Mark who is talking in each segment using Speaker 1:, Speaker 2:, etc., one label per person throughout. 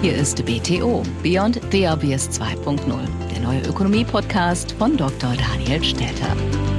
Speaker 1: Hier ist BTO, Beyond the Obvious 2.0, der neue Ökonomie-Podcast von Dr. Daniel Stelter.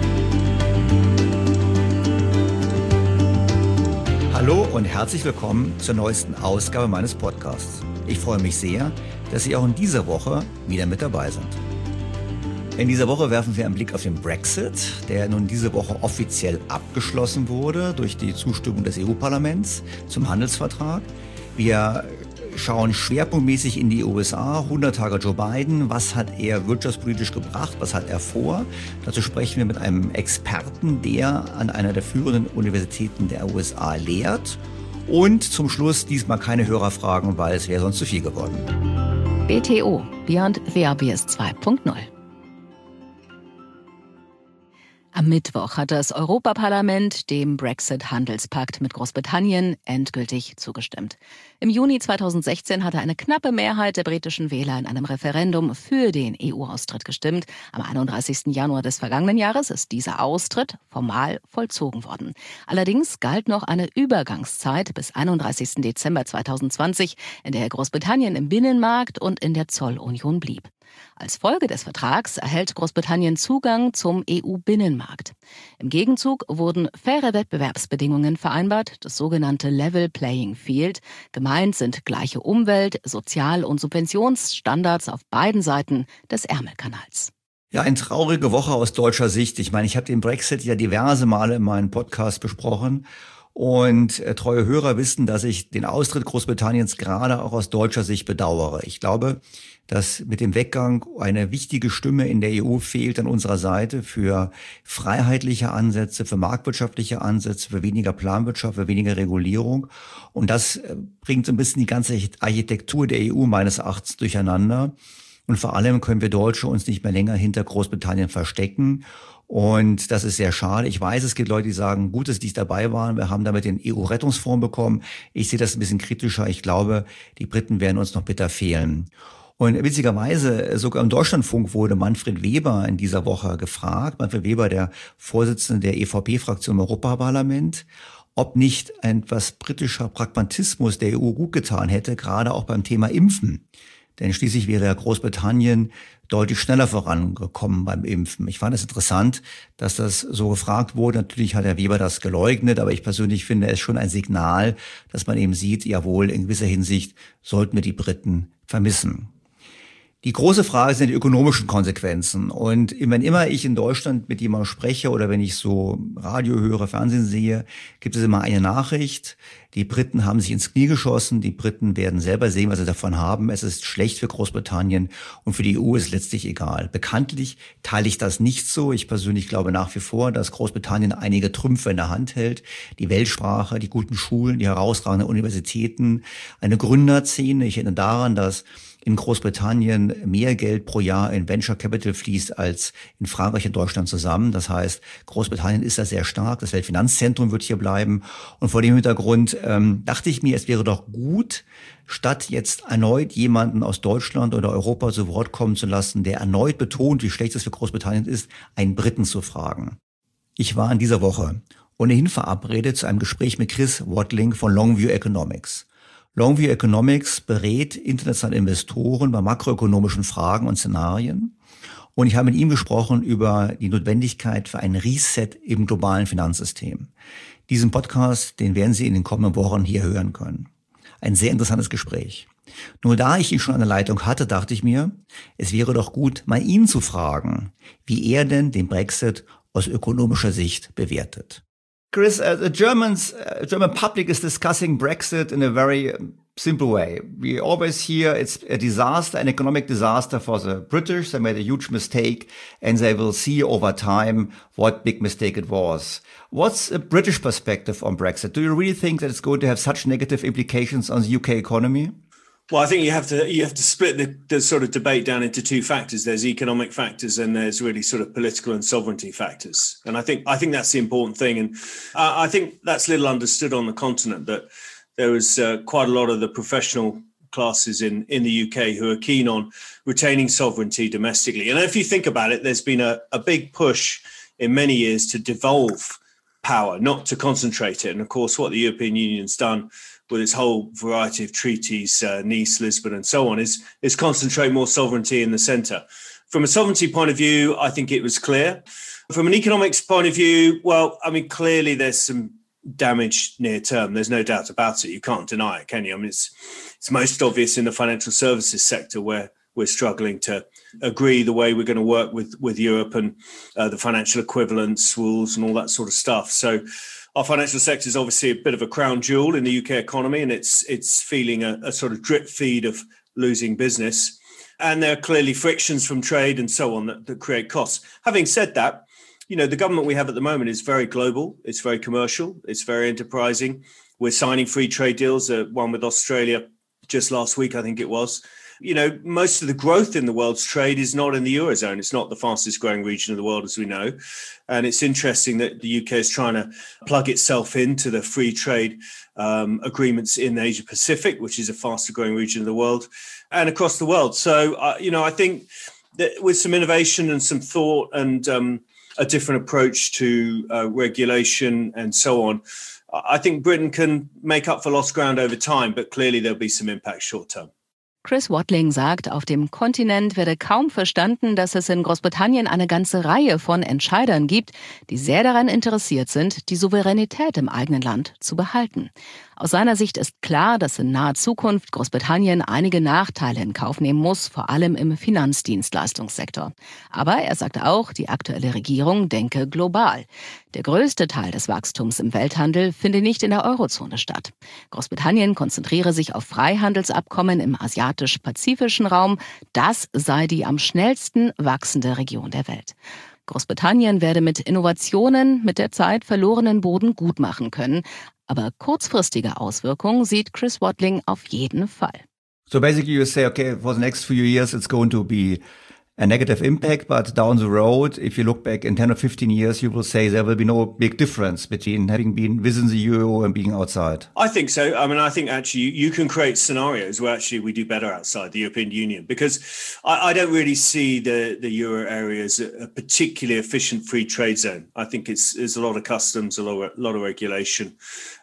Speaker 2: Hallo und herzlich willkommen zur neuesten Ausgabe meines Podcasts. Ich freue mich sehr, dass Sie auch in dieser Woche wieder mit dabei sind. In dieser Woche werfen wir einen Blick auf den Brexit, der nun diese Woche offiziell abgeschlossen wurde durch die Zustimmung des EU-Parlaments zum Handelsvertrag. Wir schauen schwerpunktmäßig in die USA, 100 Tage Joe Biden. Was hat er wirtschaftspolitisch gebracht? Was hat er vor? Dazu sprechen wir mit einem Experten, der an einer der führenden Universitäten der USA lehrt. Und zum Schluss diesmal keine Hörerfragen, weil es wäre sonst zu viel geworden.
Speaker 1: BTO, Beyond the Obvious 2.0. Am Mittwoch hat das Europaparlament dem Brexit-Handelspakt mit Großbritannien endgültig zugestimmt. Im Juni 2016 hatte eine knappe Mehrheit der britischen Wähler in einem Referendum für den EU-Austritt gestimmt. Am 31. Januar des vergangenen Jahres ist dieser Austritt formal vollzogen worden. Allerdings galt noch eine Übergangszeit bis 31. Dezember 2020, in der Großbritannien im Binnenmarkt und in der Zollunion blieb. Als Folge des Vertrags erhält Großbritannien Zugang zum EU-Binnenmarkt. Im Gegenzug wurden faire Wettbewerbsbedingungen vereinbart, das sogenannte Level Playing Field. Gemeint sind gleiche Umwelt-, Sozial- und Subventionsstandards auf beiden Seiten des Ärmelkanals.
Speaker 2: Ja, eine traurige Woche aus deutscher Sicht. Ich meine, ich habe den Brexit ja diverse Male in meinem Podcast besprochen. Und treue Hörer wissen, dass ich den Austritt Großbritanniens gerade auch aus deutscher Sicht bedauere. Ich glaube, dass mit dem Weggang eine wichtige Stimme in der EU fehlt an unserer Seite für freiheitliche Ansätze, für marktwirtschaftliche Ansätze, für weniger Planwirtschaft, für weniger Regulierung. Und das bringt so ein bisschen die ganze Architektur der EU meines Erachtens durcheinander. Und vor allem können wir Deutsche uns nicht mehr länger hinter Großbritannien verstecken. Und das ist sehr schade. Ich weiß, es gibt Leute, die sagen, gut, dass die dabei waren. Wir haben damit den EU-Rettungsfonds bekommen. Ich sehe das ein bisschen kritischer. Ich glaube, die Briten werden uns noch bitter fehlen. Und witzigerweise, sogar im Deutschlandfunk wurde Manfred Weber in dieser Woche gefragt, Manfred Weber, der Vorsitzende der EVP-Fraktion im Europaparlament, ob nicht etwas britischer Pragmatismus der EU gut getan hätte, gerade auch beim Thema Impfen. Denn schließlich wäre Großbritannien deutlich schneller vorangekommen beim Impfen. Ich fand es interessant, dass das so gefragt wurde. Natürlich hat Herr Weber das geleugnet, aber ich persönlich finde es schon ein Signal, dass man eben sieht, jawohl, in gewisser Hinsicht sollten wir die Briten vermissen. Die große Frage sind die ökonomischen Konsequenzen. Und wenn immer ich in Deutschland mit jemandem spreche oder wenn ich so Radio höre, Fernsehen sehe, gibt es immer eine Nachricht. Die Briten haben sich ins Knie geschossen. Die Briten werden selber sehen, was sie davon haben. Es ist schlecht für Großbritannien und für die EU ist letztlich egal. Bekanntlich teile ich das nicht so. Ich persönlich glaube nach wie vor, dass Großbritannien einige Trümpfe in der Hand hält. Die Weltsprache, die guten Schulen, die herausragenden Universitäten, eine Gründerszene. Ich erinnere daran, dass in Großbritannien mehr Geld pro Jahr in Venture Capital fließt als in Frankreich und Deutschland zusammen. Das heißt, Großbritannien ist da sehr stark. Das Weltfinanzzentrum wird hier bleiben. Und vor dem Hintergrund dachte ich mir, es wäre doch gut, statt jetzt erneut jemanden aus Deutschland oder Europa zu Wort kommen zu lassen, der erneut betont, wie schlecht es für Großbritannien ist, einen Briten zu fragen. Ich war in dieser Woche ohnehin verabredet zu einem Gespräch mit Chris Watling von Longview Economics. Longview Economics berät internationale Investoren bei makroökonomischen Fragen und Szenarien. Und ich habe mit ihm gesprochen über die Notwendigkeit für ein Reset im globalen Finanzsystem. Diesen Podcast, den werden Sie in den kommenden Wochen hier hören können. Ein sehr interessantes Gespräch. Nur da ich ihn schon an der Leitung hatte, dachte ich mir, es wäre doch gut, mal ihn zu fragen, wie er denn den Brexit aus ökonomischer Sicht bewertet. Chris, the German public is discussing Brexit in a very simple way. We always hear it's a disaster, an economic disaster for the British. They made a huge mistake and they will see over time what big mistake it was. What's a British perspective on Brexit? Do you really think that it's going to have such negative implications on the UK economy?
Speaker 3: Well, I think you have to split the sort of debate down into two factors. There's economic factors and there's really sort of political and sovereignty factors. And I think that's the important thing. And I think that's little understood on the continent, that there was quite a lot of the professional classes in the UK who are keen on retaining sovereignty domestically. And if you think about it, there's been a big push in many years to devolve power, not to concentrate it. And of course, what the European Union's done with its whole variety of treaties, Nice, Lisbon, and so on, is concentrate more sovereignty in the centre. From a sovereignty point of view, I think it was clear. From an economics point of view, well, I mean, clearly there's some damage near term. There's no doubt about it. You can't deny it, can you? I mean, it's most obvious in the financial services sector where we're struggling to agree the way we're going to work with Europe and the financial equivalence rules and all that sort of stuff. So our financial sector is obviously a bit of a crown jewel in the UK economy, and it's feeling a sort of drip feed of losing business. And there are clearly frictions from trade and so on that create costs. Having said that, you know, the government we have at the moment is very global. It's very commercial. It's very enterprising. We're signing free trade deals, one with Australia just last week, I think it was. You know, most of the growth in the world's trade is not in the Eurozone. It's not the fastest growing region of the world, as we know. And it's interesting that the UK is trying to plug itself into the free trade agreements in Asia Pacific, which is a faster growing region of the world, and across the world. So, you know, I think that with some innovation and some thought and a different approach to regulation and so on, I think Britain can make up for lost ground over time, but clearly there'll be some impact short term.
Speaker 1: Chris Watling sagt, auf dem Kontinent werde kaum verstanden, dass es in Großbritannien eine ganze Reihe von Entscheidern gibt, die sehr daran interessiert sind, die Souveränität im eigenen Land zu behalten. Aus seiner Sicht ist klar, dass in naher Zukunft Großbritannien einige Nachteile in Kauf nehmen muss, vor allem im Finanzdienstleistungssektor. Aber er sagt auch, die aktuelle Regierung denke global. Der größte Teil des Wachstums im Welthandel finde nicht in der Eurozone statt. Großbritannien konzentriere sich auf Freihandelsabkommen im asiatisch-pazifischen Raum. Das sei die am schnellsten wachsende Region der Welt. Großbritannien werde mit Innovationen mit der Zeit verlorenen Boden gut machen können. Aber kurzfristige Auswirkungen sieht Chris Watling auf jeden Fall.
Speaker 2: So basically you say, okay, for the next few years it's going to be a negative impact, but down the road, if you look back in 10 or 15 years, you will say there will be no big difference between having been within the euro and being outside.
Speaker 3: I think so. I mean, I think actually you can create scenarios where actually we do better outside the European Union, because I don't really see the euro area as a particularly efficient free trade zone. I think there's a lot of customs, a lot of regulation,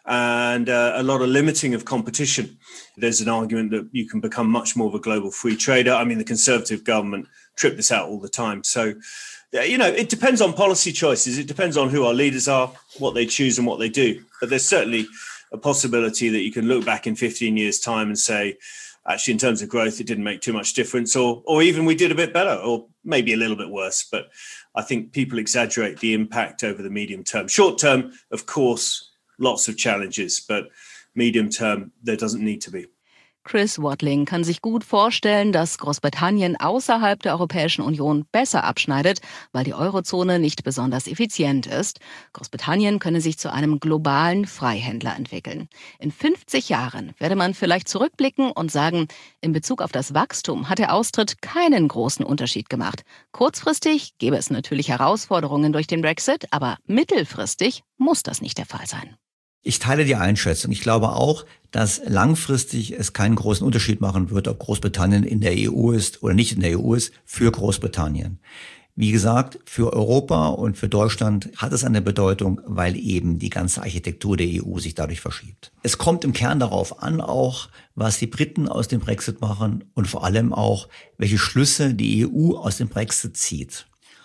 Speaker 3: and a lot of limiting of competition. There's an argument that you can become much more of a global free trader. I mean, the Conservative government trip this out all the time. So, you know, it depends on policy choices. It depends on who our leaders are, what they choose and what they do. But there's certainly a possibility that you can look back in 15 years' time and say, actually, in terms of growth, it didn't make too much difference, or even we did a bit better, or maybe a little bit worse. But I think people exaggerate the impact over the medium term. Short term, of course, lots of challenges, but medium term, there doesn't need to be.
Speaker 1: Chris Watling kann sich gut vorstellen, dass Großbritannien außerhalb der Europäischen Union besser abschneidet, weil die Eurozone nicht besonders effizient ist. Großbritannien könne sich zu einem globalen Freihändler entwickeln. In 50 Jahren werde man vielleicht zurückblicken und sagen, in Bezug auf das Wachstum hat der Austritt keinen großen Unterschied gemacht. Kurzfristig gäbe es natürlich Herausforderungen durch den Brexit, aber mittelfristig muss das nicht der Fall sein.
Speaker 2: Ich teile die Einschätzung. Ich glaube auch, dass langfristig es keinen großen Unterschied machen wird, ob Großbritannien in der EU ist oder nicht in der EU ist, für Großbritannien. Wie gesagt, für Europa und für Deutschland hat es eine Bedeutung, weil eben die ganze Architektur der EU sich dadurch verschiebt. Es kommt im Kern darauf an, auch was die Briten aus dem Brexit machen und vor allem auch, welche Schlüsse die EU aus dem Brexit zieht.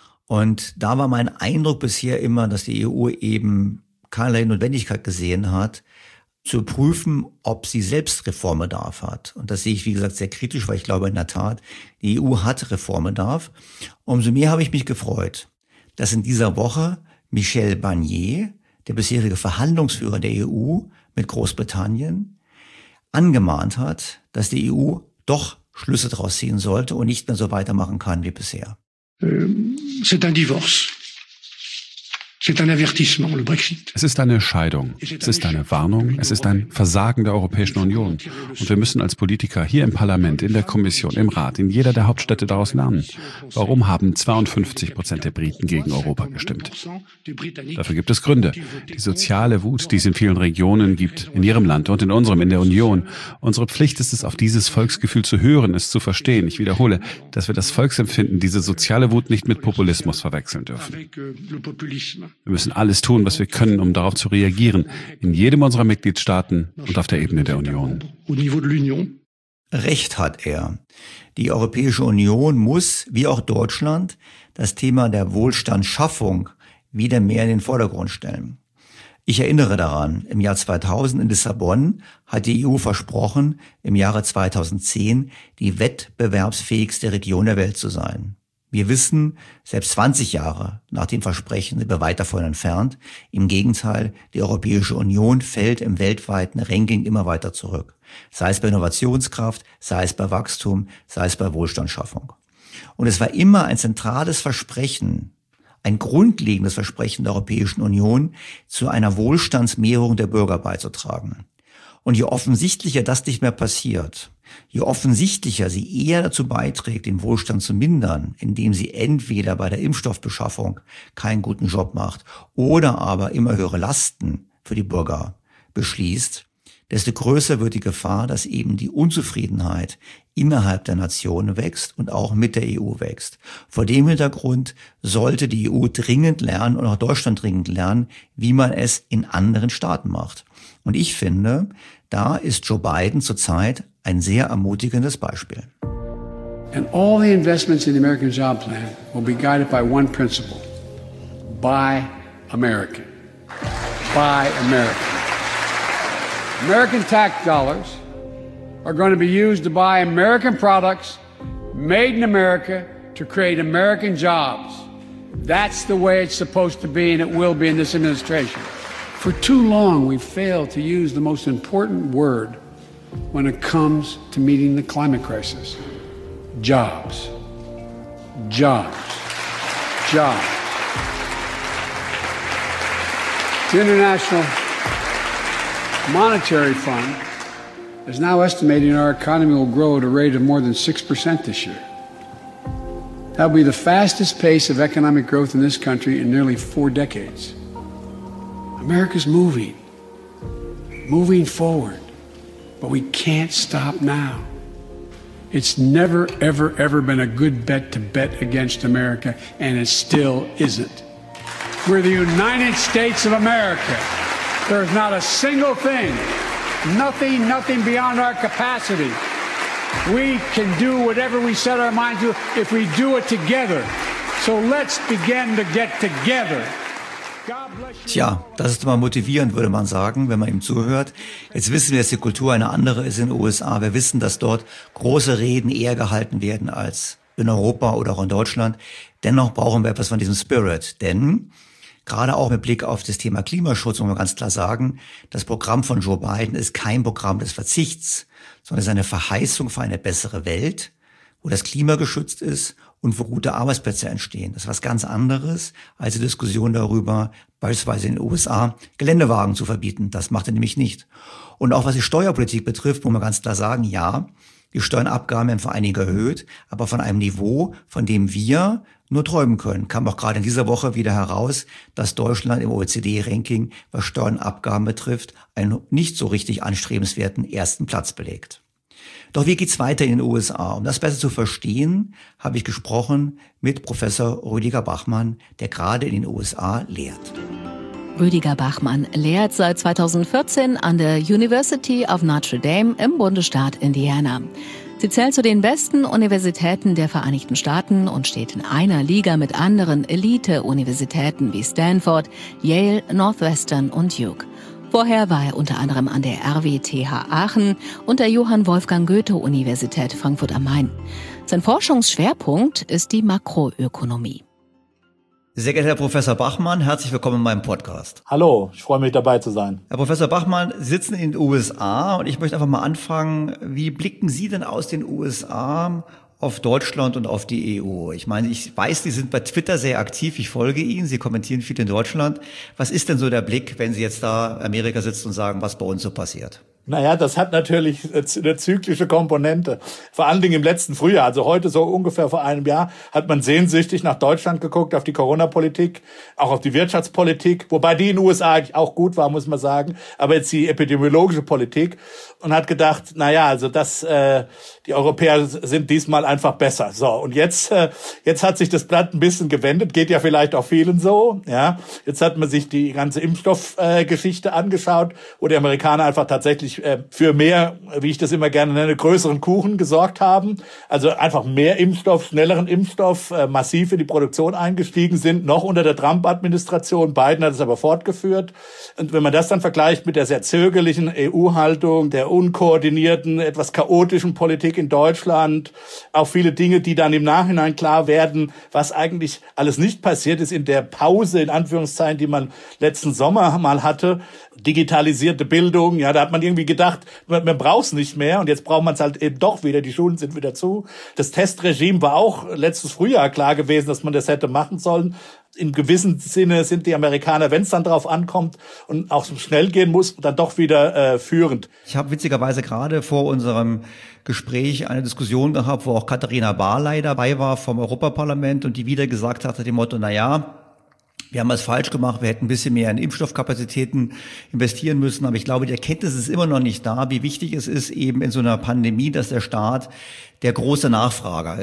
Speaker 2: Und da war mein Eindruck bisher immer, dass die EU eben keinerlei Notwendigkeit gesehen hat, zu prüfen, ob sie selbst Reformbedarf hat. Und das sehe ich, wie gesagt, sehr kritisch, weil ich glaube in der Tat, die EU hat Reformbedarf. Umso mehr habe ich mich gefreut, dass in dieser Woche Michel Barnier, der bisherige Verhandlungsführer der EU mit Großbritannien, angemahnt hat, dass die EU doch Schlüsse daraus ziehen sollte und nicht mehr so weitermachen kann wie bisher.
Speaker 4: C'est un divorce.
Speaker 5: Es ist eine Scheidung, es ist eine Warnung, es ist ein Versagen der Europäischen Union. Und wir müssen als Politiker hier im Parlament, in der Kommission, im Rat, in jeder der Hauptstädte daraus lernen. Warum haben 52% der Briten gegen Europa gestimmt? Dafür gibt es Gründe. Die soziale Wut, die es in vielen Regionen gibt, in Ihrem Land und in unserem, in der Union. Unsere Pflicht ist es, auf dieses Volksgefühl zu hören, es zu verstehen. Ich wiederhole, dass wir das Volksempfinden, diese soziale Wut nicht mit Populismus verwechseln dürfen. Wir müssen alles tun, was wir können, um darauf zu reagieren, in jedem unserer Mitgliedstaaten und auf der Ebene der Union.
Speaker 2: Recht hat er. Die Europäische Union muss, wie auch Deutschland, das Thema der Wohlstandsschaffung wieder mehr in den Vordergrund stellen. Ich erinnere daran, im Jahr 2000 in Lissabon hat die EU versprochen, im Jahre 2010 die wettbewerbsfähigste Region der Welt zu sein. Wir wissen, selbst 20 Jahre nach dem Versprechen sind wir weit davon entfernt. Im Gegenteil, die Europäische Union fällt im weltweiten Ranking immer weiter zurück. Sei es bei Innovationskraft, sei es bei Wachstum, sei es bei Wohlstandsschaffung. Und es war immer ein zentrales Versprechen, ein grundlegendes Versprechen der Europäischen Union, zu einer Wohlstandsmehrung der Bürger beizutragen. Und je offensichtlicher das nicht mehr passiert, je offensichtlicher sie eher dazu beiträgt, den Wohlstand zu mindern, indem sie entweder bei der Impfstoffbeschaffung keinen guten Job macht oder aber immer höhere Lasten für die Bürger beschließt, desto größer wird die Gefahr, dass eben die Unzufriedenheit innerhalb der Nation wächst und auch mit der EU wächst. Vor dem Hintergrund sollte die EU dringend lernen und auch Deutschland dringend lernen, wie man es in anderen Staaten macht. Und ich finde, da ist Joe Biden zurzeit ein sehr ermutigendes Beispiel.
Speaker 4: And all the investments in the American Job Plan will be guided by one principle: Buy American. Buy American. American tax dollars are going to be used to buy American products made in America to create American jobs. That's the way it's supposed to be, and it will be in this administration. For too long, we've failed to use the most important word when it comes to meeting the climate crisis: jobs. Jobs. Jobs. The International Monetary Fund is now estimating our economy will grow at a rate of more than 6% this year. That will be the fastest pace of economic growth in this country in nearly 4 decades. America's moving forward, but we can't stop now. It's never, ever, ever been a good bet to bet against America, and it still isn't. We're the United States of America. There's not a single thing, nothing beyond our capacity. We can do whatever we set our minds to if we do it together. So let's begin to get together.
Speaker 2: Tja, das ist mal motivierend, würde man sagen, wenn man ihm zuhört. Jetzt wissen wir, dass die Kultur eine andere ist in den USA. Wir wissen, dass dort große Reden eher gehalten werden als in Europa oder auch in Deutschland. Dennoch brauchen wir etwas von diesem Spirit, denn gerade auch mit Blick auf das Thema Klimaschutz muss man ganz klar sagen, das Programm von Joe Biden ist kein Programm des Verzichts, sondern es ist eine Verheißung für eine bessere Welt, wo das Klima geschützt ist und wo gute Arbeitsplätze entstehen. Das ist was ganz anderes als die Diskussion darüber, beispielsweise in den USA Geländewagen zu verbieten. Das macht er nämlich nicht. Und auch was die Steuerpolitik betrifft, muss man ganz klar sagen, ja, die Steuernabgaben werden für einige erhöht, aber von einem Niveau, von dem wir nur träumen können. Kam auch gerade in dieser Woche wieder heraus, dass Deutschland im OECD-Ranking, was Steuernabgaben betrifft, einen nicht so richtig anstrebenswerten ersten Platz belegt. Doch wie geht's weiter in den USA? Um das besser zu verstehen, habe ich gesprochen mit Professor Rüdiger Bachmann, der gerade in den USA lehrt.
Speaker 1: Rüdiger Bachmann lehrt seit 2014 an der University of Notre Dame im Bundesstaat Indiana. Sie zählt zu den besten Universitäten der Vereinigten Staaten und steht in einer Liga mit anderen Elite-Universitäten wie Stanford, Yale, Northwestern und Duke. Vorher war er unter anderem an der RWTH Aachen und der Johann Wolfgang Goethe-Universität Frankfurt am Main. Sein Forschungsschwerpunkt ist die Makroökonomie.
Speaker 2: Sehr geehrter Herr Professor Bachmann, herzlich willkommen in meinem Podcast.
Speaker 6: Hallo, ich freue mich dabei zu sein.
Speaker 2: Herr Professor Bachmann, Sie sitzen in den USA und ich möchte einfach mal anfangen, wie blicken Sie denn aus den USA auf Deutschland und auf die EU? Ich meine, ich weiß, Sie sind bei Twitter sehr aktiv, ich folge Ihnen, Sie kommentieren viel in Deutschland. Was ist denn so der Blick, wenn Sie jetzt da in Amerika sitzen und sagen, was bei uns so passiert?
Speaker 6: Naja, das hat natürlich eine zyklische Komponente. Vor allen Dingen im letzten Frühjahr, also heute so ungefähr vor einem Jahr, hat man sehnsüchtig nach Deutschland geguckt, auf die Corona-Politik, auch auf die Wirtschaftspolitik, wobei die in den USA eigentlich auch gut war, muss man sagen, aber jetzt die epidemiologische Politik, und hat gedacht, naja, also die Europäer sind diesmal einfach besser. So, und jetzt hat sich das Blatt ein bisschen gewendet, geht ja vielleicht auch vielen so, ja. Jetzt hat man sich die ganze Impfstoffgeschichte angeschaut, wo die Amerikaner einfach tatsächlich für mehr, wie ich das immer gerne nenne, größeren Kuchen gesorgt haben. Also einfach mehr Impfstoff, schnelleren Impfstoff, massiv in die Produktion eingestiegen sind, noch unter der Trump-Administration. Biden hat es aber fortgeführt. Und wenn man das dann vergleicht mit der sehr zögerlichen EU-Haltung, der unkoordinierten, etwas chaotischen Politik in Deutschland, auch viele Dinge, die dann im Nachhinein klar werden, was eigentlich alles nicht passiert ist in der Pause, in Anführungszeichen, die man letzten Sommer mal hatte, digitalisierte Bildung, ja, da hat man irgendwie gedacht, man braucht es nicht mehr und jetzt braucht man es halt eben doch wieder, die Schulen sind wieder zu. Das Testregime war auch letztes Frühjahr klar gewesen, dass man das hätte machen sollen. In gewissem Sinne sind die Amerikaner, wenn es dann drauf ankommt und auch so schnell gehen muss, dann doch wieder führend.
Speaker 2: Ich habe witzigerweise gerade vor unserem Gespräch eine Diskussion gehabt, wo auch Katharina Barley dabei war vom Europaparlament und die wieder gesagt hatte, dem Motto, wir haben was falsch gemacht, wir hätten ein bisschen mehr in Impfstoffkapazitäten investieren müssen, aber ich glaube, die Erkenntnis ist immer noch nicht da, wie wichtig es ist eben in so einer Pandemie, dass der Staat der große Nachfrager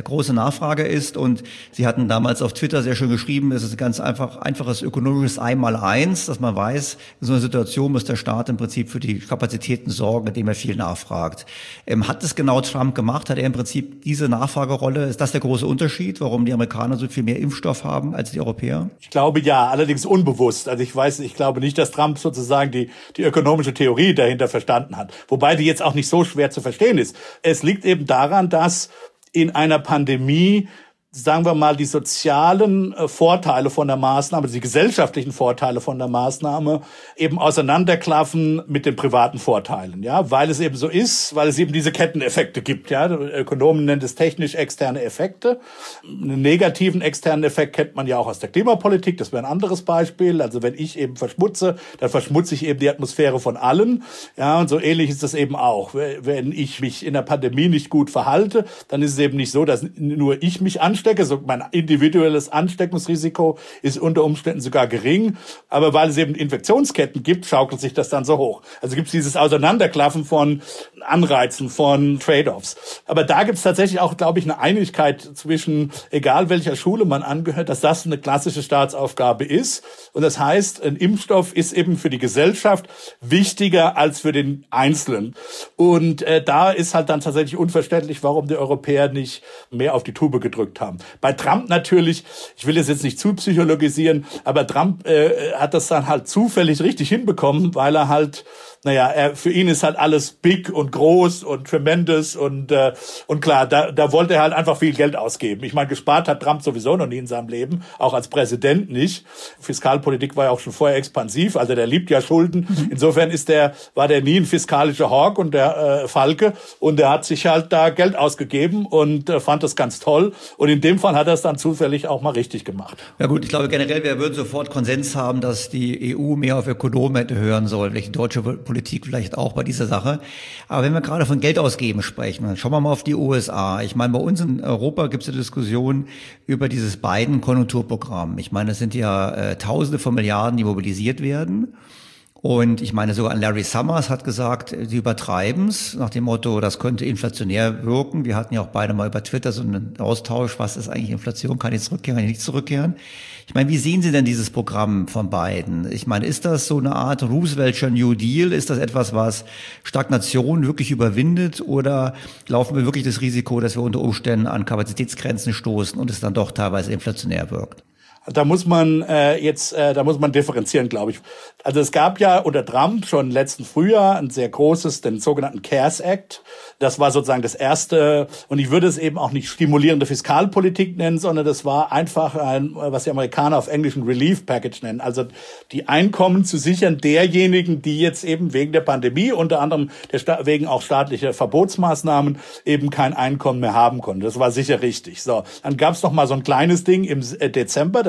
Speaker 2: ist. Und Sie hatten damals auf Twitter sehr schön geschrieben, es ist ein ganz einfaches ökonomisches Einmaleins, dass man weiß, in so einer Situation muss der Staat im Prinzip für die Kapazitäten sorgen, indem er viel nachfragt. Hat es genau Trump gemacht? Hat er im Prinzip diese Nachfragerolle? Ist das der große Unterschied, warum die Amerikaner so viel mehr Impfstoff haben als die Europäer?
Speaker 6: Ich glaube ja, allerdings unbewusst. Also ich glaube nicht, dass Trump sozusagen die ökonomische Theorie dahinter verstanden hat. Wobei die jetzt auch nicht so schwer zu verstehen ist. Es liegt eben daran, dass in einer Pandemie, sagen wir mal, die sozialen Vorteile von der Maßnahme, die gesellschaftlichen Vorteile von der Maßnahme eben auseinanderklaffen mit den privaten Vorteilen, ja, weil es eben so ist, weil es eben diese Ketteneffekte gibt, ja. Ökonomen nennen es technisch externe Effekte. Einen negativen externen Effekt kennt man ja auch aus der Klimapolitik, das wäre ein anderes Beispiel. Also wenn ich eben verschmutze, dann verschmutze ich eben die Atmosphäre von allen, ja, und so ähnlich ist das eben auch. Wenn ich mich in der Pandemie nicht gut verhalte, dann ist es eben nicht so, dass nur ich mich anstecke, so mein individuelles Ansteckungsrisiko ist unter Umständen sogar gering, aber weil es eben Infektionsketten gibt, schaukelt sich das dann so hoch. Also gibt es dieses Auseinanderklaffen von Anreizen, von Trade-offs. Aber da gibt es tatsächlich auch, glaube ich, eine Einigkeit zwischen, egal welcher Schule man angehört, dass das eine klassische Staatsaufgabe ist. Und das heißt, ein Impfstoff ist eben für die Gesellschaft wichtiger als für den Einzelnen. Und da ist halt dann tatsächlich unverständlich, warum die Europäer nicht mehr auf die Tube gedrückt haben. Bei Trump natürlich, ich will es jetzt nicht zu psychologisieren, aber Trump hat das dann halt zufällig richtig hinbekommen, weil er halt, für ihn ist halt alles big und groß und tremendous und klar, da wollte er halt einfach viel Geld ausgeben. Ich meine, gespart hat Trump sowieso noch nie in seinem Leben, auch als Präsident nicht. Fiskalpolitik war ja auch schon vorher expansiv, also der liebt ja Schulden. Insofern war der nie ein fiskalischer Hawk und der Falke und der hat sich halt da Geld ausgegeben und fand das ganz toll und in dem Fall hat er es dann zufällig auch mal richtig gemacht.
Speaker 2: Ja gut, ich glaube generell, wir würden sofort Konsens haben, dass die EU mehr auf Ökonomen hätte hören sollen, vielleicht die deutsche Politik vielleicht auch bei dieser Sache. Aber wenn wir gerade von Geld ausgeben sprechen, dann schauen wir mal auf die USA. Ich meine, bei uns in Europa gibt es eine Diskussion über dieses Biden-Konjunkturprogramm. Ich meine, es sind ja Tausende von Milliarden, die mobilisiert werden. Und ich meine, sogar Larry Summers hat gesagt, sie übertreiben's nach dem Motto, das könnte inflationär wirken. Wir hatten ja auch beide mal über Twitter so einen Austausch, was ist eigentlich Inflation, kann ich zurückkehren, kann ich nicht zurückkehren. Ich meine, wie sehen Sie denn dieses Programm von Biden? Ich meine, ist das so eine Art Rooseveltscher New Deal? Ist das etwas, was Stagnation wirklich überwindet? Oder laufen wir wirklich das Risiko, dass wir unter Umständen an Kapazitätsgrenzen stoßen und es dann doch teilweise inflationär wirkt?
Speaker 6: Da muss man differenzieren, glaube ich. Also es gab ja unter Trump schon letzten Frühjahr ein sehr großes, den sogenannten CARES Act. Das war sozusagen das erste, und ich würde es eben auch nicht stimulierende Fiskalpolitik nennen, sondern das war einfach was die Amerikaner auf Englisch ein Relief Package nennen. Also die Einkommen zu sichern derjenigen, die jetzt eben wegen der Pandemie, unter anderem wegen auch staatlicher Verbotsmaßnahmen, eben kein Einkommen mehr haben konnten. Das war sicher richtig. So, dann gab es noch mal so ein kleines Ding im Dezember,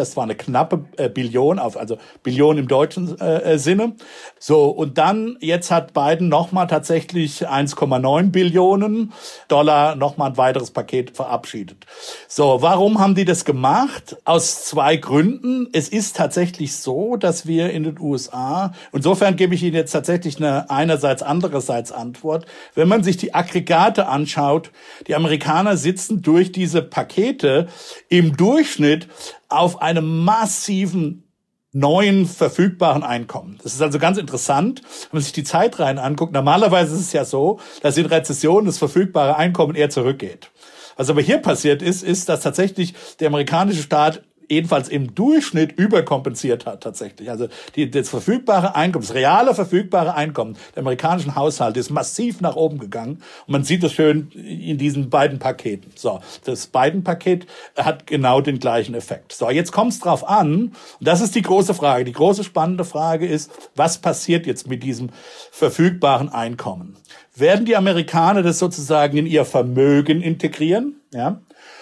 Speaker 6: Das war eine knappe Billion, also Billion im deutschen Sinne. So, und dann, jetzt hat Biden nochmal tatsächlich 1,9 Billionen Dollar nochmal ein weiteres Paket verabschiedet. So, warum haben die das gemacht? Aus 2 Gründen. Es ist tatsächlich so, dass wir in den USA, insofern gebe ich Ihnen jetzt tatsächlich eine einerseits, andererseits Antwort. Wenn man sich die Aggregate anschaut, die Amerikaner sitzen durch diese Pakete im Durchschnitt auf einem massiven neuen verfügbaren Einkommen. Das ist also ganz interessant, wenn man sich die Zeitreihen anguckt. Normalerweise ist es ja so, dass in Rezessionen das verfügbare Einkommen eher zurückgeht. Was aber hier passiert ist, dass tatsächlich der amerikanische Staat jedenfalls im Durchschnitt überkompensiert hat tatsächlich. Also das verfügbare Einkommen, das reale verfügbare Einkommen der amerikanischen Haushalte ist massiv nach oben gegangen. Und man sieht das schön in diesen beiden Paketen. So, das Biden-Paket hat genau den gleichen Effekt. So, jetzt kommt es drauf an, und das ist die große Frage. Die große spannende Frage ist, was passiert jetzt mit diesem verfügbaren Einkommen? Werden die Amerikaner das sozusagen in ihr Vermögen integrieren? Ja,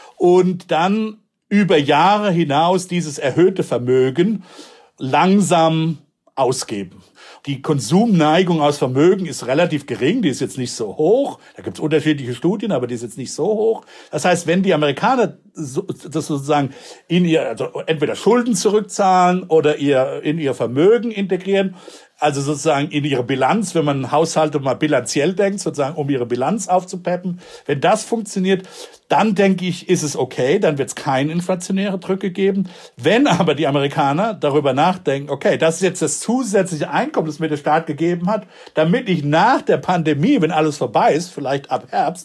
Speaker 6: und dann über Jahre hinaus dieses erhöhte Vermögen langsam ausgeben. Die Konsumneigung aus Vermögen ist relativ gering, die ist jetzt nicht so hoch. Da gibt es unterschiedliche Studien, aber die ist jetzt nicht so hoch. Das heißt, wenn die Amerikaner das sozusagen also entweder Schulden zurückzahlen oder in ihr Vermögen integrieren, also sozusagen in ihre Bilanz, wenn man Haushalte mal bilanziell denkt, sozusagen um ihre Bilanz aufzupeppen. Wenn das funktioniert, dann denke ich, ist es okay, dann wird es keine inflationäre Drücke geben. Wenn aber die Amerikaner darüber nachdenken, okay, das ist jetzt das zusätzliche Einkommen, das mir der Staat gegeben hat, damit ich nach der Pandemie, wenn alles vorbei ist, vielleicht ab Herbst,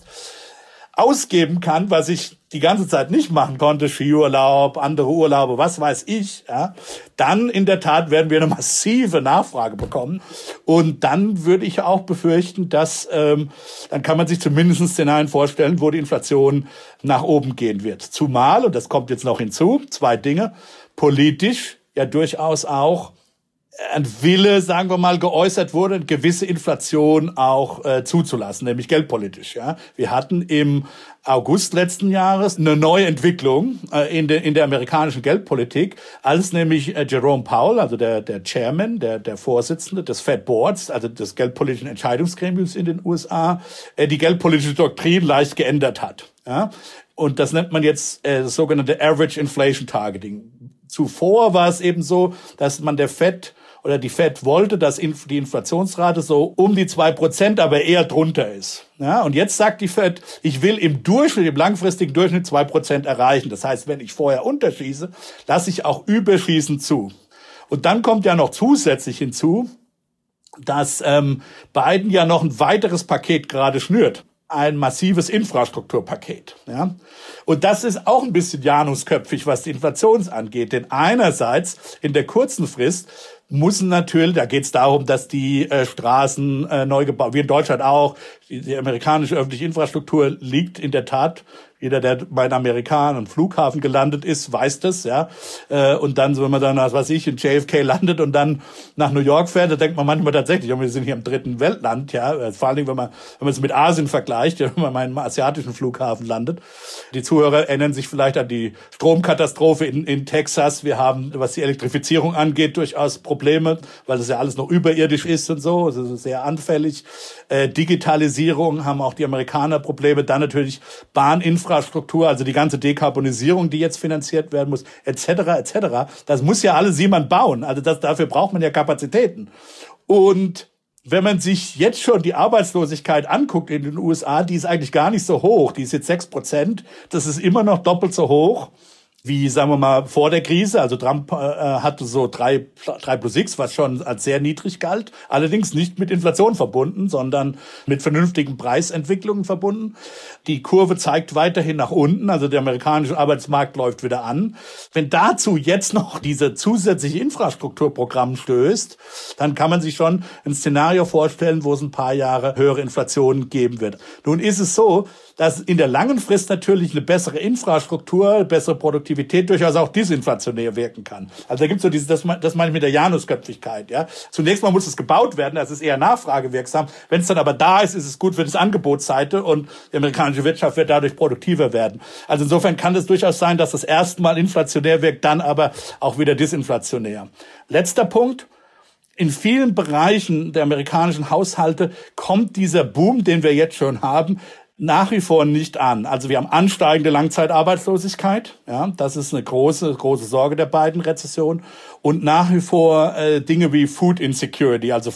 Speaker 6: ausgeben kann, was ich die ganze Zeit nicht machen konnte, Skiurlaub, andere Urlaube, was weiß ich, ja, dann in der Tat werden wir eine massive Nachfrage bekommen. Und dann würde ich auch befürchten, dass dann kann man sich zumindest Szenarien vorstellen, wo die Inflation nach oben gehen wird. Zumal, und das kommt jetzt noch hinzu, 2 Dinge, politisch ja durchaus auch ein Wille, sagen wir mal, geäußert wurde, eine gewisse Inflation auch zuzulassen, nämlich geldpolitisch. Ja, wir hatten im August letzten Jahres eine neue Entwicklung in der amerikanischen Geldpolitik, als nämlich Jerome Powell, also der Chairman, der Vorsitzende des Fed Boards, also des geldpolitischen Entscheidungsgremiums in den USA, die geldpolitische Doktrin leicht geändert hat. Ja, und das nennt man jetzt das sogenannte Average Inflation Targeting. Zuvor war es eben so, dass man die Fed wollte, dass die Inflationsrate so um die 2%, aber eher drunter ist. Ja, und jetzt sagt die Fed, ich will im langfristigen Durchschnitt 2% erreichen. Das heißt, wenn ich vorher unterschieße, lasse ich auch überschießend zu. Und dann kommt ja noch zusätzlich hinzu, dass Biden ja noch ein weiteres Paket gerade schnürt. Ein massives Infrastrukturpaket. Ja. Und das ist auch ein bisschen janusköpfig, was die Inflation angeht. Denn einerseits in der kurzen Frist müssen natürlich, da geht es darum, dass die Straßen neu gebaut, wie in Deutschland auch, die amerikanische öffentliche Infrastruktur liegt in der Tat, jeder, der bei einem amerikanischen Flughafen gelandet ist, weiß das, ja. Und dann, wenn man dann, was weiß ich, in JFK landet und dann nach New York fährt, da denkt man manchmal tatsächlich, wir sind hier im 3. Weltland, ja. Vor allen Dingen, wenn man es mit Asien vergleicht, wenn man mal in einem asiatischen Flughafen landet. Die Zuhörer erinnern sich vielleicht an die Stromkatastrophe in Texas. Wir haben, was die Elektrifizierung angeht, durchaus Probleme, weil das ja alles noch überirdisch ist und so. Also sehr anfällig. Digitalisierung haben auch die Amerikaner Probleme. Dann natürlich Bahninfrastruktur, also die ganze Dekarbonisierung, die jetzt finanziert werden muss, etc., etc. Das muss ja alles jemand bauen. Also dafür braucht man ja Kapazitäten. Und wenn man sich jetzt schon die Arbeitslosigkeit anguckt in den USA, die ist eigentlich gar nicht so hoch. Die ist jetzt 6%. Das ist immer noch doppelt so hoch wie, sagen wir mal, vor der Krise. Also Trump hatte so 3+X, was schon als sehr niedrig galt. Allerdings nicht mit Inflation verbunden, sondern mit vernünftigen Preisentwicklungen verbunden. Die Kurve zeigt weiterhin nach unten. Also der amerikanische Arbeitsmarkt läuft wieder an. Wenn dazu jetzt noch diese zusätzliche Infrastrukturprogramm stößt, dann kann man sich schon ein Szenario vorstellen, wo es ein paar Jahre höhere Inflation geben wird. Nun ist es so, dass in der langen Frist natürlich eine bessere Infrastruktur, bessere Produktivität durchaus auch disinflationär wirken kann. Also da gibt's so das meine ich mit der Janusköpfigkeit, ja. Zunächst mal muss es gebaut werden, das ist eher nachfragewirksam. Wenn es dann aber da ist, ist es gut für das Angebotsseite und die amerikanische Wirtschaft wird dadurch produktiver werden. Also insofern kann es durchaus sein, dass das erstmal inflationär wirkt, dann aber auch wieder disinflationär. Letzter Punkt. In vielen Bereichen der amerikanischen Haushalte kommt dieser Boom, den wir jetzt schon haben, nach wie vor nicht an. Also wir haben ansteigende Langzeitarbeitslosigkeit. Ja, das ist eine große Sorge der beiden Rezessionen. Und nach wie vor Dinge wie Food Insecurity, also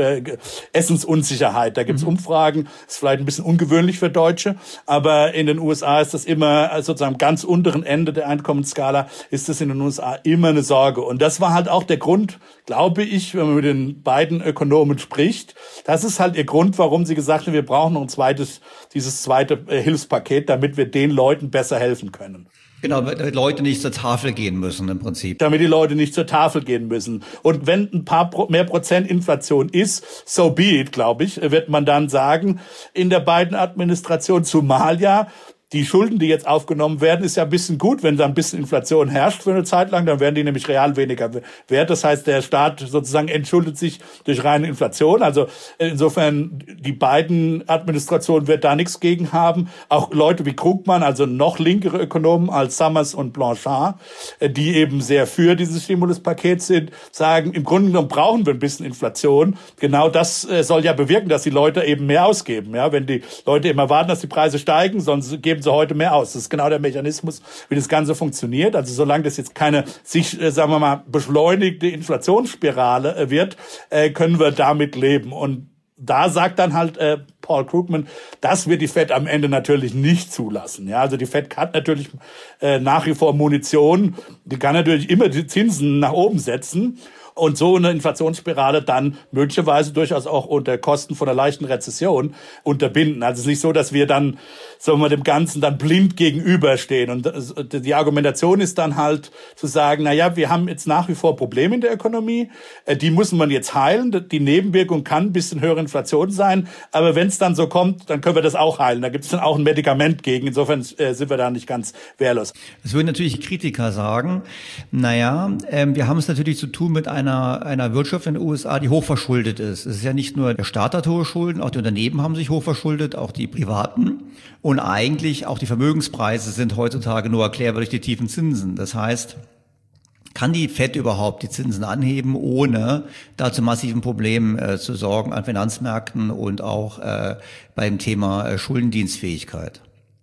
Speaker 6: Essensunsicherheit. Da gibt es Umfragen, ist vielleicht ein bisschen ungewöhnlich für Deutsche, aber in den USA ist das immer sozusagen am ganz unteren Ende der Einkommensskala, ist das in den USA immer eine Sorge. Und das war halt auch der Grund, glaube ich, wenn man mit den beiden Ökonomen spricht, das ist halt ihr Grund, warum sie gesagt haben, wir brauchen noch dieses zweite Hilfspaket, damit wir den Leuten besser helfen können.
Speaker 2: Genau, damit Leute nicht zur Tafel gehen müssen im Prinzip.
Speaker 6: Damit die Leute nicht zur Tafel gehen müssen. Und wenn ein paar mehr Prozent Inflation ist, so be it, glaube ich, wird man dann sagen, in der Biden-Administration, zumal ja die Schulden, die jetzt aufgenommen werden, ist ja ein bisschen gut, wenn da ein bisschen Inflation herrscht für eine Zeit lang, dann werden die nämlich real weniger wert. Das heißt, der Staat sozusagen entschuldet sich durch reine Inflation. Also insofern, die beiden Administrationen wird da nichts gegen haben. Auch Leute wie Krugman, also noch linkere Ökonomen als Summers und Blanchard, die eben sehr für dieses Stimuluspaket sind, sagen, im Grunde genommen brauchen wir ein bisschen Inflation. Genau das soll ja bewirken, dass die Leute eben mehr ausgeben. Ja, wenn die Leute immer warten, dass die Preise steigen, sonst geben sie heute mehr aus. Das ist genau der Mechanismus, wie das Ganze funktioniert. Also solange das jetzt keine sich, sagen wir mal, beschleunigte Inflationsspirale wird, können wir damit leben. Und da sagt dann halt Paul Krugman, das wird die Fed am Ende natürlich nicht zulassen. Ja, also die Fed hat natürlich nach wie vor Munition, die kann natürlich immer die Zinsen nach oben setzen. Und so eine Inflationsspirale dann möglicherweise durchaus auch unter Kosten von einer leichten Rezession unterbinden. Also es ist nicht so, dass wir dann, sagen wir mal, dem Ganzen dann blind gegenüberstehen. Und die Argumentation ist dann halt zu sagen, na ja, wir haben jetzt nach wie vor Probleme in der Ökonomie, die muss man jetzt heilen. Die Nebenwirkung kann ein bisschen höhere Inflation sein, aber wenn es dann so kommt, dann können wir das auch heilen. Da gibt es dann auch ein Medikament gegen. Insofern sind wir da nicht ganz wehrlos.
Speaker 2: Es würden natürlich Kritiker sagen, naja, wir haben es natürlich zu tun mit einer Wirtschaft in den USA, die hochverschuldet ist. Es ist ja nicht nur der Staat hat hohe Schulden, auch die Unternehmen haben sich hochverschuldet, auch die Privaten. Und eigentlich auch die Vermögenspreise sind heutzutage nur erklärbar durch die tiefen Zinsen. Das heißt, kann die Fed überhaupt die Zinsen anheben, ohne da zu massiven Problemen zu sorgen an Finanzmärkten und auch beim Thema Schuldendienstfähigkeit?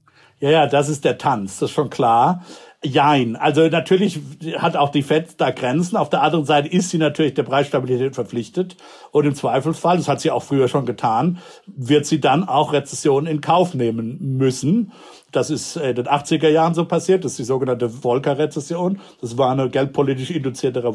Speaker 6: Ja, das ist der Tanz, das ist schon klar. Jein. Also natürlich hat auch die Fed da Grenzen. Auf der anderen Seite ist sie natürlich der Preisstabilität verpflichtet. Und im Zweifelsfall, das hat sie auch früher schon getan, wird sie dann auch Rezessionen in Kauf nehmen müssen. Das ist in den 80er Jahren so passiert. Das ist die sogenannte Volcker-Rezession. Das war eine geldpolitisch induzierte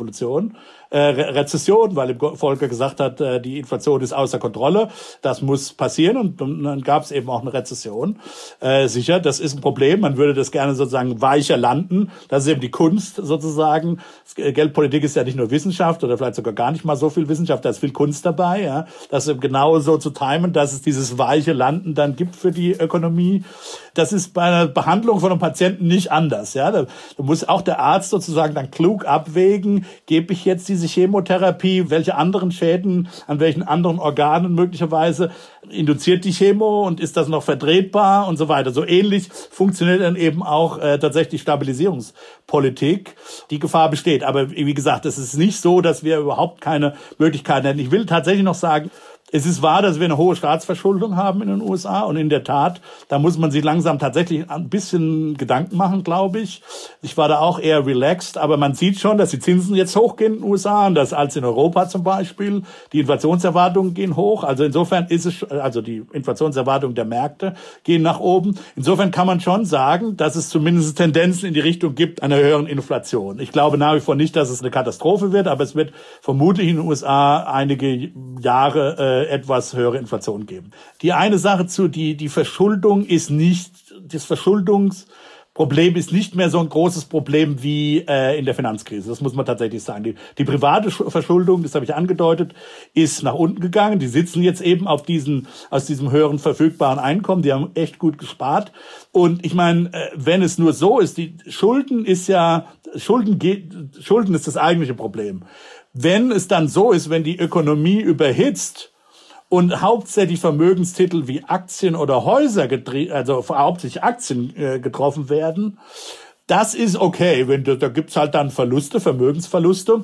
Speaker 6: Rezession, weil Volcker gesagt hat, die Inflation ist außer Kontrolle. Das muss passieren. Und dann gab es eben auch eine Rezession. Sicher, das ist ein Problem. Man würde das gerne sozusagen weicher landen. Das ist eben die Kunst sozusagen. Geldpolitik ist ja nicht nur Wissenschaft oder vielleicht sogar gar nicht mal so viel Wissenschaft. Da ist viel Kunst dabei. Ja, das eben genau so zu timen, dass es dieses weiche Landen dann gibt für die Ökonomie. Das ist bei einer Behandlung von einem Patienten nicht anders. Ja, da muss auch der Arzt sozusagen dann klug abwägen, gebe ich jetzt diese Chemotherapie, welche anderen Schäden an welchen anderen Organen möglicherweise induziert die Chemo und ist das noch vertretbar und so weiter. So ähnlich funktioniert dann eben auch tatsächlich die Stabilisierungspolitik. Die Gefahr besteht. Aber wie gesagt, es ist nicht so, dass wir überhaupt keine Möglichkeiten hätten. Ich will tatsächlich noch sagen, es ist wahr, dass wir eine hohe Staatsverschuldung haben in den USA und in der Tat, da muss man sich langsam tatsächlich ein bisschen Gedanken machen, glaube ich. Ich war da auch eher relaxed, aber man sieht schon, dass die Zinsen jetzt hochgehen in den USA und das als in Europa zum Beispiel. Die Inflationserwartungen gehen hoch, also insofern ist es, also die Inflationserwartungen der Märkte gehen nach oben. Insofern kann man schon sagen, dass es zumindest Tendenzen in die Richtung gibt einer höheren Inflation. Ich glaube nach wie vor nicht, dass es eine Katastrophe wird, aber es wird vermutlich in den USA einige Jahre etwas höhere Inflation geben. Die eine Sache die Verschuldung ist nicht, das Verschuldungsproblem Problem ist nicht mehr so ein großes Problem wie in der Finanzkrise. Das muss man tatsächlich sagen. Die private Verschuldung, das habe ich angedeutet, ist nach unten gegangen. Die sitzen jetzt eben aus diesem höheren verfügbaren Einkommen. Die haben echt gut gespart. Und ich meine, wenn es nur so ist, Schulden ist das eigentliche Problem. Wenn es dann so ist, wenn die Ökonomie überhitzt und hauptsächlich Vermögenstitel wie Aktien oder Häuser, also hauptsächlich Aktien getroffen werden, das ist okay. Da gibt's halt dann Vermögensverluste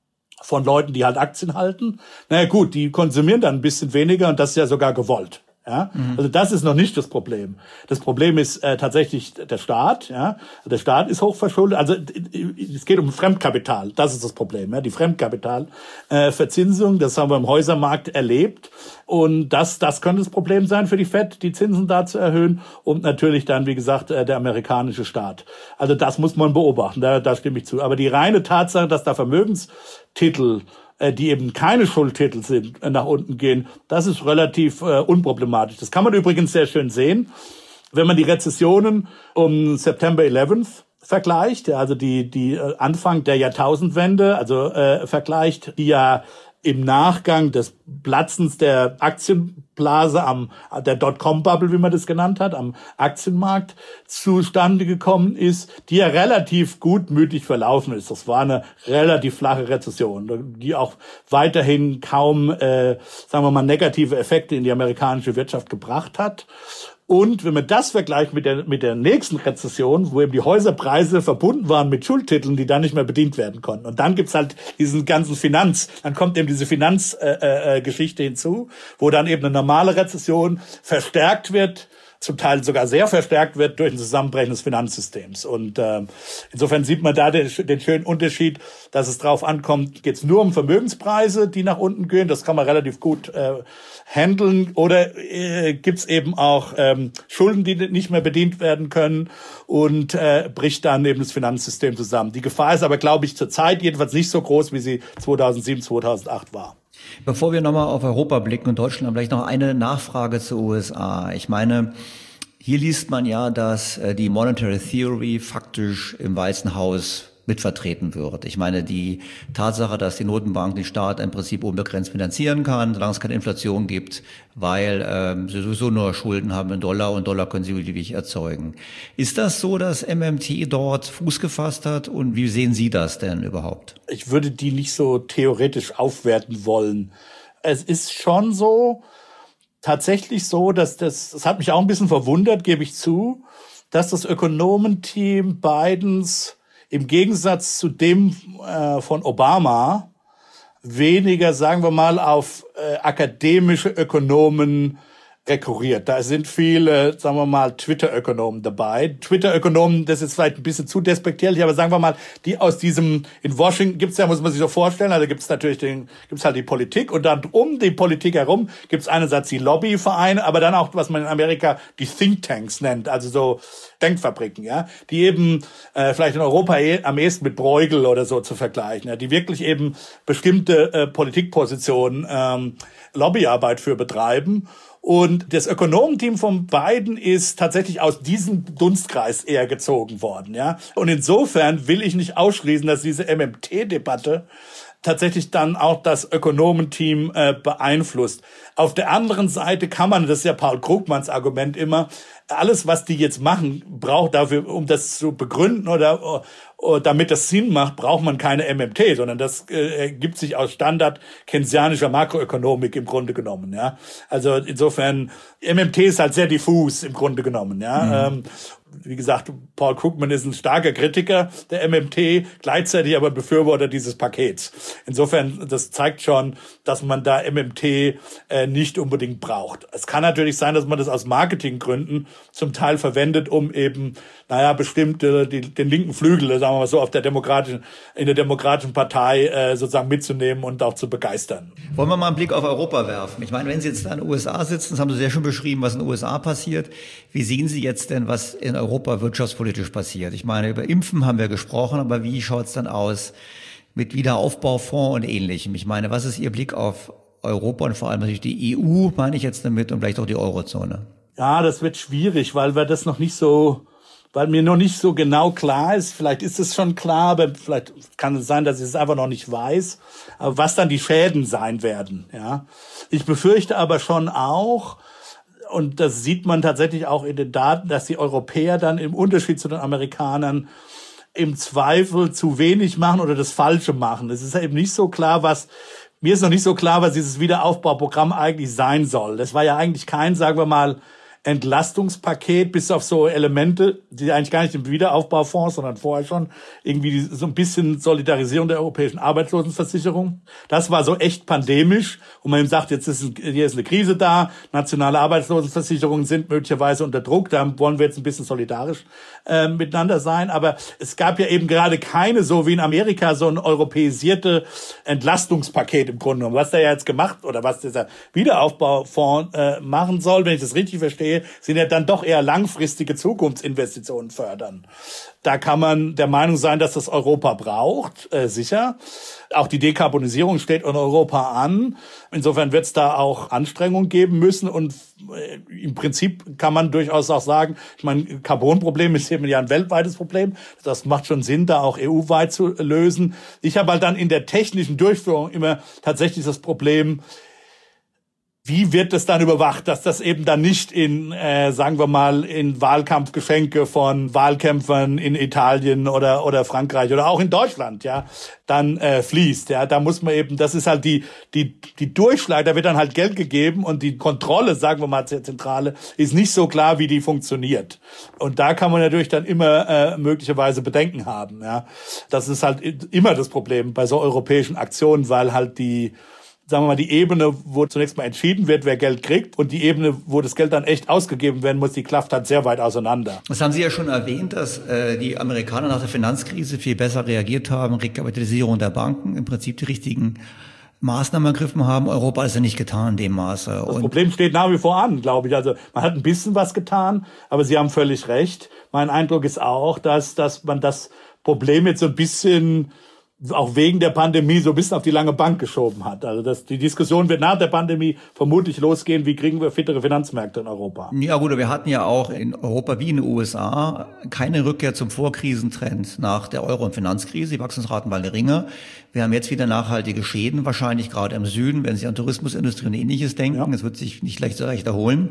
Speaker 6: von Leuten, die halt Aktien halten. Naja gut, die konsumieren dann ein bisschen weniger und das ist ja sogar gewollt. Ja, also das ist noch nicht das Problem. Das Problem ist tatsächlich der Staat. Ja, der Staat ist hochverschuldet. Also es geht um Fremdkapital. Das ist das Problem. Ja, die Fremdkapitalverzinsung. Das haben wir im Häusermarkt erlebt. Und das könnte das Problem sein für die Fed, die Zinsen da zu erhöhen. Und natürlich dann, wie gesagt, der amerikanische Staat. Also das muss man beobachten. Da stimme ich zu. Aber die reine Tatsache, dass da Vermögenstitel, die eben keine Schuldtitel sind, nach unten gehen, das ist relativ unproblematisch. Das kann man übrigens sehr schön sehen, wenn man die Rezessionen um September 11th vergleicht, also die Anfang der Jahrtausendwende, also vergleicht, die ja im Nachgang des Platzens der Aktienblase der Dotcom-Bubble, wie man das genannt hat, am Aktienmarkt zustande gekommen ist, die ja relativ gutmütig verlaufen ist. Das war eine relativ flache Rezession, die auch weiterhin kaum, sagen wir mal, negative Effekte in die amerikanische Wirtschaft gebracht hat. Und wenn man das vergleicht mit der nächsten Rezession, wo eben die Häuserpreise verbunden waren mit Schuldtiteln, die dann nicht mehr bedient werden konnten. Und dann gibt's halt diesen ganzen dann kommt eben diese Finanzgeschichte hinzu, wo dann eben eine normale Rezession verstärkt wird, zum Teil sogar sehr verstärkt wird durch ein Zusammenbrechen des Finanzsystems. Und insofern sieht man da den schönen Unterschied, dass es drauf ankommt, geht es nur um Vermögenspreise, die nach unten gehen. Das kann man relativ gut handeln. Oder gibt es eben auch Schulden, die nicht mehr bedient werden können und bricht dann eben das Finanzsystem zusammen. Die Gefahr ist aber, glaube ich, zurzeit jedenfalls nicht so groß, wie sie 2007, 2008 war.
Speaker 2: Bevor wir nochmal auf Europa blicken und Deutschland, vielleicht noch eine Nachfrage zu USA. Ich meine, hier liest man ja, dass die Monetary Theory faktisch im Weißen Haus mitvertreten wird. Ich meine, die Tatsache, dass die Notenbank den Staat im Prinzip unbegrenzt finanzieren kann, solange es keine Inflation gibt, weil sie sowieso nur Schulden haben in Dollar und Dollar können sie beliebig erzeugen. Ist das so, dass MMT dort Fuß gefasst hat und wie sehen Sie das denn überhaupt?
Speaker 6: Ich würde die nicht so theoretisch aufwerten wollen. Es ist schon so, tatsächlich so, dass das hat mich auch ein bisschen verwundert, gebe ich zu, dass das Ökonomenteam Bidens im Gegensatz zu dem von Obama weniger, sagen wir mal, auf akademische Ökonomen rekurriert. Da sind viele, sagen wir mal, Twitter-Ökonomen dabei. Twitter-Ökonomen, das ist vielleicht ein bisschen zu despektierlich, aber sagen wir mal, die aus diesem, in Washington gibt's ja, muss man sich so vorstellen, also gibt's natürlich gibt's halt die Politik und dann um die Politik herum gibt's einerseits die Lobbyvereine, aber dann auch, was man in Amerika die Thinktanks nennt, also so Denkfabriken, ja, die eben vielleicht in Europa am ehesten mit Bruegel oder so zu vergleichen, ja, die wirklich eben bestimmte Politikpositionen, Lobbyarbeit für betreiben. Und das Ökonomenteam von Biden ist tatsächlich aus diesem Dunstkreis eher gezogen worden, ja. Und insofern will ich nicht ausschließen, dass diese MMT-Debatte tatsächlich dann auch das Ökonomenteam beeinflusst. Auf der anderen Seite kann man, das ist ja Paul Krugmans Argument immer, alles, was die jetzt machen, braucht dafür, um das zu begründen oder damit das Sinn macht, braucht man keine MMT, sondern das ergibt sich aus Standard keynesianischer Makroökonomik im Grunde genommen, ja. Also insofern, MMT ist halt sehr diffus im Grunde genommen, ja. Wie gesagt, Paul Krugman ist ein starker Kritiker der MMT, gleichzeitig aber Befürworter dieses Pakets. Insofern, das zeigt schon, dass man da MMT nicht unbedingt braucht. Es kann natürlich sein, dass man das aus Marketinggründen zum Teil verwendet, um eben, bestimmte, den linken Flügel, sagen wir mal so, in der Demokratischen Partei sozusagen mitzunehmen und auch zu begeistern.
Speaker 2: Wollen wir mal einen Blick auf Europa werfen? Ich meine, wenn Sie jetzt in den USA sitzen, das haben Sie sehr schön beschrieben, was in den USA passiert. Wie sehen Sie jetzt denn, was in Europa wirtschaftspolitisch passiert? Ich meine, über Impfen haben wir gesprochen, aber wie schaut's dann aus mit Wiederaufbaufonds und Ähnlichem? Ich meine, was ist Ihr Blick auf Europa und vor allem natürlich die EU, meine ich jetzt damit, und vielleicht auch die Eurozone?
Speaker 6: Ja, das wird schwierig, weil wir das noch nicht so weil mir noch nicht so genau klar ist, vielleicht ist es schon klar, aber vielleicht kann es sein, dass ich es einfach noch nicht weiß, aber was dann die Schäden sein werden. Ja, ich befürchte aber schon auch, und das sieht man tatsächlich auch in den Daten, dass die Europäer dann im Unterschied zu den Amerikanern im Zweifel zu wenig machen oder das Falsche machen. Es ist ja eben nicht so klar, mir ist noch nicht so klar, was dieses Wiederaufbauprogramm eigentlich sein soll. Das war ja eigentlich kein, sagen wir mal, Entlastungspaket, bis auf so Elemente, die eigentlich gar nicht im Wiederaufbaufonds, sondern vorher schon irgendwie so ein bisschen Solidarisierung der europäischen Arbeitslosenversicherung. Das war so echt pandemisch und man ihm sagt, hier ist eine Krise da, nationale Arbeitslosenversicherungen sind möglicherweise unter Druck, da wollen wir jetzt ein bisschen solidarisch miteinander sein. Aber es gab ja eben gerade keine, so wie in Amerika, so ein europäisierte Entlastungspaket im Grunde genommen. Was der ja jetzt gemacht oder was dieser Wiederaufbaufonds machen soll, wenn ich das richtig verstehe, sind ja dann doch eher langfristige Zukunftsinvestitionen fördern. Da kann man der Meinung sein, dass das Europa braucht, sicher. Auch die Dekarbonisierung steht in Europa an. Insofern wird es da auch Anstrengungen geben müssen. Und im Prinzip kann man durchaus auch sagen, ich meine, Carbonproblem ist eben ja ein weltweites Problem. Das macht schon Sinn, da auch EU-weit zu lösen. Ich habe halt dann in der technischen Durchführung immer tatsächlich das Problem, wie wird es dann überwacht, dass das eben dann nicht sagen wir mal, in Wahlkampfgeschenke von Wahlkämpfern in Italien oder Frankreich oder auch in Deutschland, ja, dann fließt, ja. Da muss man eben, das ist halt die Durchschlag, da wird dann halt Geld gegeben und die Kontrolle, sagen wir mal, der Zentrale, ist nicht so klar, wie die funktioniert. Und da kann man natürlich dann immer möglicherweise Bedenken haben, ja. Das ist halt immer das Problem bei so europäischen Aktionen, weil halt sagen wir mal, die Ebene, wo zunächst mal entschieden wird, wer Geld kriegt, und die Ebene, wo das Geld dann echt ausgegeben werden muss, die klafft halt sehr weit auseinander.
Speaker 2: Das haben Sie ja schon erwähnt, dass die Amerikaner nach der Finanzkrise viel besser reagiert haben, Rekapitalisierung der Banken, im Prinzip die richtigen Maßnahmen ergriffen haben. Europa hat es ja nicht getan in dem Maße.
Speaker 6: Das Problem steht nach wie vor an, glaube ich. Also man hat ein bisschen was getan, aber Sie haben völlig recht. Mein Eindruck ist auch, dass man das Problem jetzt so ein bisschen auch wegen der Pandemie so ein bisschen auf die lange Bank geschoben hat. Also die Diskussion wird nach der Pandemie vermutlich losgehen, wie kriegen wir fittere Finanzmärkte in Europa.
Speaker 2: Ja gut, wir hatten ja auch in Europa wie in den USA keine Rückkehr zum Vorkrisentrend nach der Euro- und Finanzkrise. Die Wachstumsraten waren geringer. Wir haben jetzt wieder nachhaltige Schäden, wahrscheinlich gerade im Süden, wenn Sie an Tourismusindustrie und Ähnliches denken. Es wird sich nicht leicht so recht erholen.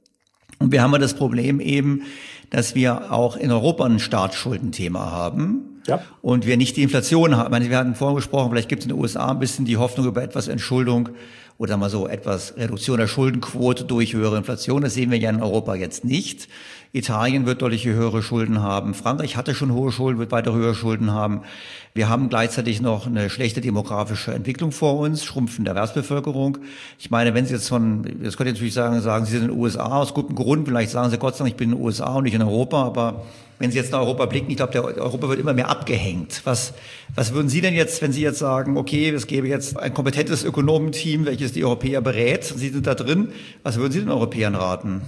Speaker 2: Und wir haben ja das Problem eben, dass wir auch in Europa ein Staatsschuldenthema haben. Ja. Und wir nicht die Inflation haben. Ich meine, wir hatten vorhin gesprochen, vielleicht gibt es in den USA ein bisschen die Hoffnung über etwas Entschuldung oder mal so etwas Reduktion der Schuldenquote durch höhere Inflation. Das sehen wir ja in Europa jetzt nicht. Italien wird deutlich höhere Schulden haben. Frankreich hatte schon hohe Schulden, wird weiter höhere Schulden haben. Wir haben gleichzeitig noch eine schlechte demografische Entwicklung vor uns, Schrumpfen der Erwerbsbevölkerung. Ich meine, wenn Sie jetzt das könnt ihr natürlich sagen, Sie sind in den USA aus gutem Grund. Vielleicht sagen Sie Gott sei Dank, ich bin in den USA und nicht in Europa. Aber wenn Sie jetzt nach Europa blicken, ich glaube, Europa wird immer mehr abgehängt. Was würden Sie denn jetzt, wenn Sie jetzt sagen, okay, es gäbe jetzt ein kompetentes Ökonomenteam, welches die Europäer berät, Sie sind da drin, was würden Sie den Europäern raten?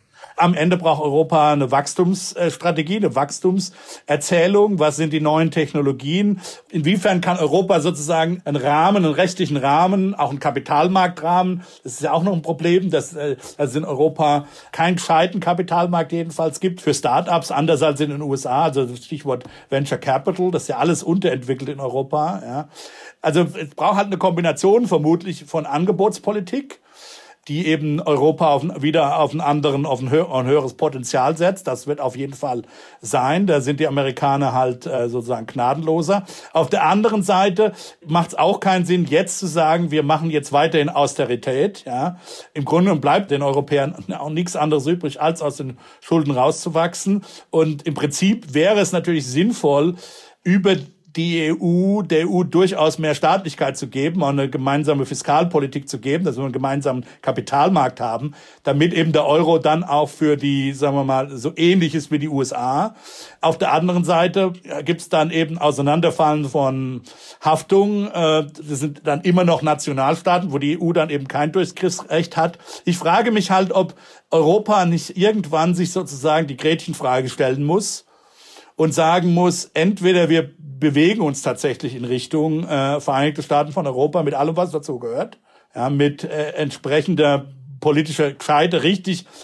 Speaker 6: Am Ende braucht Europa eine Wachstumsstrategie, eine Wachstumserzählung. Was sind die neuen Technologien? Inwiefern kann Europa sozusagen einen rechtlichen Rahmen, auch einen Kapitalmarktrahmen, das ist ja auch noch ein Problem, dass es in Europa keinen gescheiten Kapitalmarkt jedenfalls gibt für Start-ups, anders als in den USA. Also das Stichwort Venture Capital, das ist ja alles unterentwickelt in Europa. Ja. Also es braucht halt eine Kombination vermutlich von Angebotspolitik, die eben Europa wieder auf ein höheres Potenzial setzt. Das wird auf jeden Fall sein. Da sind die Amerikaner halt sozusagen gnadenloser. Auf der anderen Seite macht es auch keinen Sinn, jetzt zu sagen, wir machen jetzt weiterhin Austerität. Ja, im Grunde bleibt den Europäern auch nichts anderes übrig, als aus den Schulden rauszuwachsen. Und im Prinzip wäre es natürlich sinnvoll, über der EU durchaus mehr Staatlichkeit zu geben, auch eine gemeinsame Fiskalpolitik zu geben, dass wir einen gemeinsamen Kapitalmarkt haben, damit eben der Euro dann auch für die, sagen wir mal, so ähnlich ist wie die USA. Auf der anderen Seite gibt's dann eben Auseinanderfallen von Haftung. Das sind dann immer noch Nationalstaaten, wo die EU dann eben kein Durchgriffsrecht hat. Ich frage mich halt, ob Europa nicht irgendwann sich sozusagen die Gretchenfrage stellen muss und sagen muss, entweder wir bewegen uns tatsächlich in Richtung Vereinigte Staaten von Europa mit allem, was dazu gehört, ja, mit entsprechender politischer Gescheite, richtig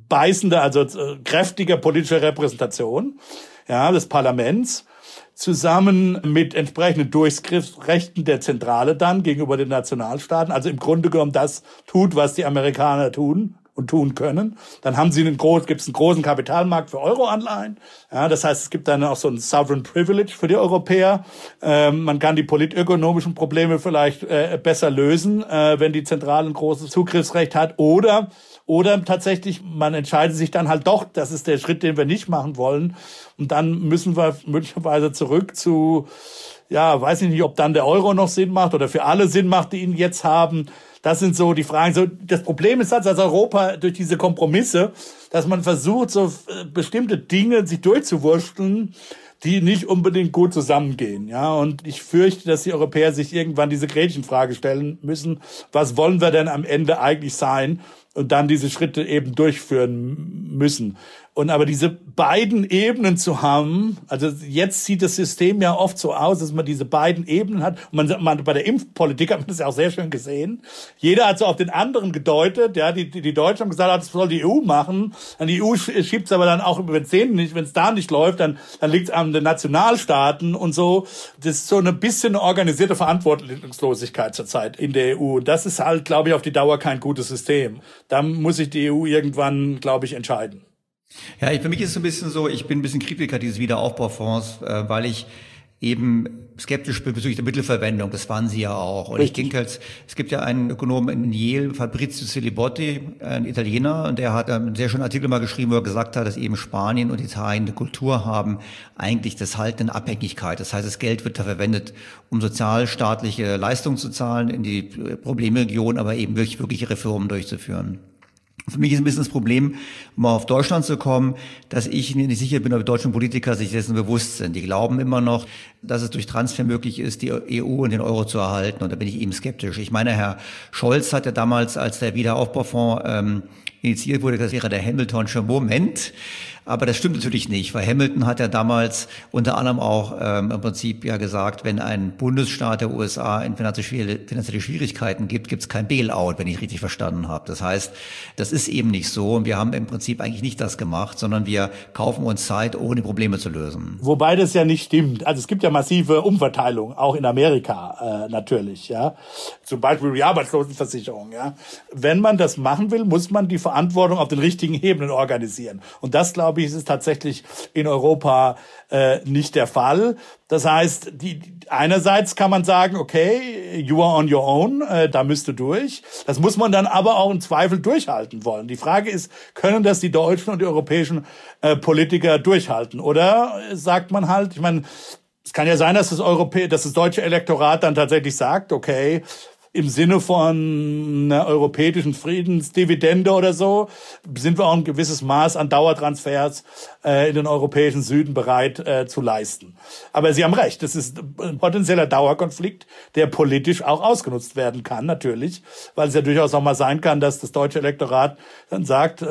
Speaker 6: beißende, also kräftiger politischer Repräsentation, ja, des Parlaments, zusammen mit entsprechenden Durchgriffsrechten der Zentrale dann gegenüber den Nationalstaaten, also im Grunde genommen das tut, was die Amerikaner tun und tun können. Dann haben sie gibt's einen großen Kapitalmarkt für Euroanleihen. Ja, das heißt, es gibt dann auch so ein Sovereign Privilege für die Europäer. Man kann die politökonomischen Probleme vielleicht besser lösen, wenn die Zentrale ein großes Zugriffsrecht hat. Oder tatsächlich, man entscheidet sich dann halt doch, das ist der Schritt, den wir nicht machen wollen. Und dann müssen wir möglicherweise zurück zu, ja, weiß ich nicht, ob dann der Euro noch Sinn macht oder für alle Sinn macht, die ihn jetzt haben. Das sind so die Fragen. So, das Problem ist halt, dass Europa durch diese Kompromisse, dass man versucht, so bestimmte Dinge sich durchzuwursteln, die nicht unbedingt gut zusammengehen, ja. Und ich fürchte, dass die Europäer sich irgendwann diese Gretchenfrage stellen müssen. Was wollen wir denn am Ende eigentlich sein? Und dann diese Schritte eben durchführen müssen. Und aber diese beiden Ebenen zu haben, also jetzt sieht das System ja oft so aus, dass man diese beiden Ebenen hat. Und man bei der Impfpolitik hat man das ja auch sehr schön gesehen. Jeder hat so auf den anderen gedeutet, ja, die Deutschen haben gesagt, das soll die EU machen. Und die EU schiebt es aber dann auch, wenn es da nicht läuft, dann liegt es an den Nationalstaaten und so. Das ist so ein bisschen eine organisierte Verantwortungslosigkeit zurzeit in der EU. Und das ist halt, glaube ich, auf die Dauer kein gutes System. Da muss sich die EU irgendwann, glaube ich, entscheiden.
Speaker 2: Ja, für mich ist es ein bisschen so, ich bin ein bisschen Kritiker dieses Wiederaufbaufonds, weil ich eben skeptisch bin bezüglich der Mittelverwendung. Das waren sie ja auch. Und ich denke halt, es gibt ja einen Ökonomen in Yale, Fabrizio Celibotti, ein Italiener, und der hat einen sehr schönen Artikel mal geschrieben, wo er gesagt hat, dass eben Spanien und Italien eine Kultur haben, eigentlich des Halten in Abhängigkeit. Das heißt, das Geld wird da verwendet, um sozialstaatliche Leistungen zu zahlen in die Problemregion, aber eben wirkliche Reformen durchzuführen. Für mich ist ein bisschen das Problem, um mal auf Deutschland zu kommen, dass ich nicht sicher bin, ob die deutschen Politiker sich dessen bewusst sind. Die glauben immer noch, dass es durch Transfer möglich ist, die EU und den Euro zu erhalten. Und da bin ich eben skeptisch. Ich meine, Herr Scholz hat ja damals, als der Wiederaufbaufonds initiiert wurde, das wäre der Hamiltonsche Moment. Aber das stimmt natürlich nicht, weil Hamilton hat ja damals unter anderem auch im Prinzip ja gesagt, wenn ein Bundesstaat der USA in finanzielle Schwierigkeiten gibt, gibt's kein Bailout, wenn ich richtig verstanden habe. Das heißt, das ist eben nicht so und wir haben im Prinzip eigentlich nicht das gemacht, sondern wir kaufen uns Zeit, ohne Probleme zu lösen.
Speaker 6: Wobei das ja nicht stimmt. Also es gibt ja massive Umverteilung, auch in Amerika natürlich, ja. Zum Beispiel die Arbeitslosenversicherung, ja. Wenn man das machen will, muss man die Verantwortung auf den richtigen Ebenen organisieren. Und das, glaube ich, ist tatsächlich in Europa nicht der Fall. Das heißt, einerseits kann man sagen, okay, you are on your own, da müsst du durch. Das muss man dann aber auch im Zweifel durchhalten wollen. Die Frage ist, können das die deutschen und die europäischen Politiker durchhalten? Oder sagt man halt, ich meine, es kann ja sein, dass das deutsche Elektorat dann tatsächlich sagt, okay, im Sinne von einer europäischen Friedensdividende oder so sind wir auch ein gewisses Maß an Dauertransfers in den europäischen Süden bereit zu leisten. Aber Sie haben recht, das ist ein potenzieller Dauerkonflikt, der politisch auch ausgenutzt werden kann, natürlich, weil es ja durchaus auch mal sein kann, dass das deutsche Elektorat dann sagt,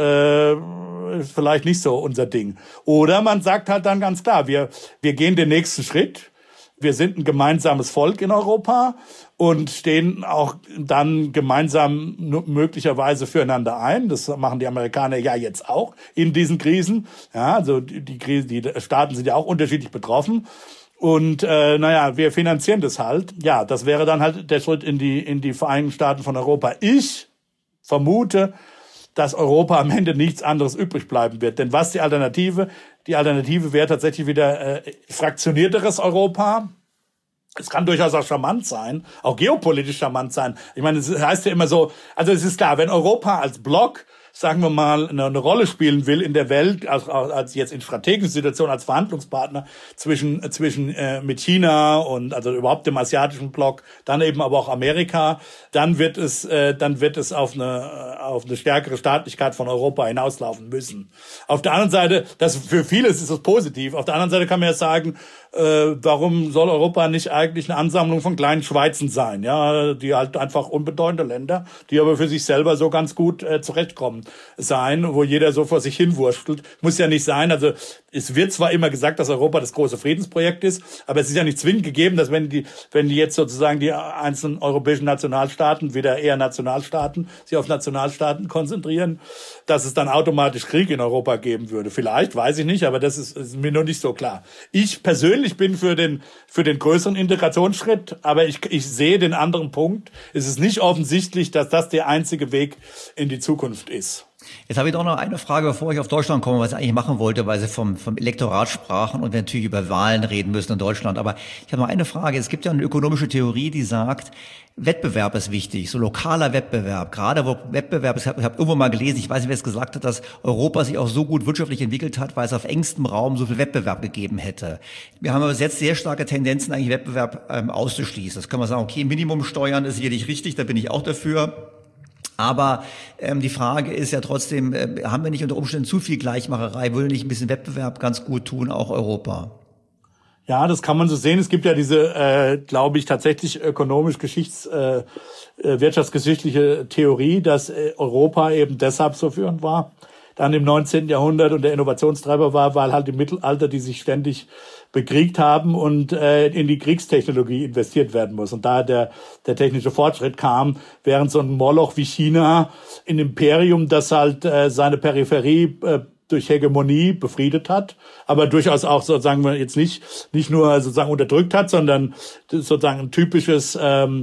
Speaker 6: ist vielleicht nicht so unser Ding. Oder man sagt halt dann ganz klar, wir gehen den nächsten Schritt. Wir sind ein gemeinsames Volk in Europa und stehen auch dann gemeinsam möglicherweise füreinander ein. Das machen die Amerikaner ja jetzt auch in diesen Krisen. Ja, also die Staaten sind ja auch unterschiedlich betroffen. Und wir finanzieren das halt. Ja, das wäre dann halt der Schritt in die Vereinigten Staaten von Europa. Ich vermute, dass Europa am Ende nichts anderes übrig bleiben wird. Denn was die Alternative? Die Alternative wäre tatsächlich wieder fraktionierteres Europa. Es kann durchaus auch charmant sein, auch geopolitisch charmant sein. Ich meine, es heißt ja immer so, also es ist klar, wenn Europa als Block, sagen wir mal, eine Rolle spielen will in der Welt, als jetzt in strategischen Situationen als Verhandlungspartner mit China und also überhaupt dem asiatischen Block, dann eben aber auch Amerika, dann wird es auf eine stärkere Staatlichkeit von Europa hinauslaufen müssen. Auf der anderen Seite, für vieles ist das positiv. Auf der anderen Seite kann man ja sagen, warum soll Europa nicht eigentlich eine Ansammlung von kleinen Schweizen sein, ja, die halt einfach unbedeutende Länder, die aber für sich selber so ganz gut zurechtkommen sein, wo jeder so vor sich hin wurstelt. Muss ja nicht sein. Also Es wird zwar immer gesagt, dass Europa das große Friedensprojekt ist, aber es ist ja nicht zwingend gegeben, dass wenn die jetzt sozusagen die einzelnen europäischen Nationalstaaten, wieder eher Nationalstaaten, sich auf Nationalstaaten konzentrieren, dass es dann automatisch Krieg in Europa geben würde. Vielleicht, weiß ich nicht, aber das ist mir noch nicht so klar. Ich persönlich bin für den größeren Integrationsschritt, aber ich sehe den anderen Punkt. Es ist nicht offensichtlich, dass das der einzige Weg in die Zukunft ist.
Speaker 2: Jetzt habe ich doch noch eine Frage, bevor ich auf Deutschland komme, was ich eigentlich machen wollte, weil Sie vom Elektorat sprachen und wir natürlich über Wahlen reden müssen in Deutschland. Aber ich habe noch eine Frage. Es gibt ja eine ökonomische Theorie, die sagt, Wettbewerb ist wichtig, so lokaler Wettbewerb. Gerade wo Wettbewerb ist, ich habe irgendwo mal gelesen, ich weiß nicht, wer es gesagt hat, dass Europa sich auch so gut wirtschaftlich entwickelt hat, weil es auf engstem Raum so viel Wettbewerb gegeben hätte. Wir haben aber jetzt sehr starke Tendenzen, eigentlich Wettbewerb auszuschließen. Das kann man sagen, okay, Minimumsteuern ist sicherlich richtig, da bin ich auch dafür. Aber die Frage ist ja trotzdem, haben wir nicht unter Umständen zu viel Gleichmacherei? Würde nicht ein bisschen Wettbewerb ganz gut tun, auch Europa?
Speaker 6: Ja, das kann man so sehen. Es gibt ja diese, glaube ich, tatsächlich wirtschaftsgeschichtliche Theorie, dass Europa eben deshalb so führend war, dann im 19. Jahrhundert und der Innovationstreiber war, weil halt im Mittelalter die sich ständig bekriegt haben und in die Kriegstechnologie investiert werden muss. Und da der technische Fortschritt kam, während so ein Moloch wie China, ein Imperium, das halt seine Peripherie durch Hegemonie befriedet hat, aber durchaus auch sozusagen jetzt nicht nur sozusagen unterdrückt hat, sondern sozusagen ein typisches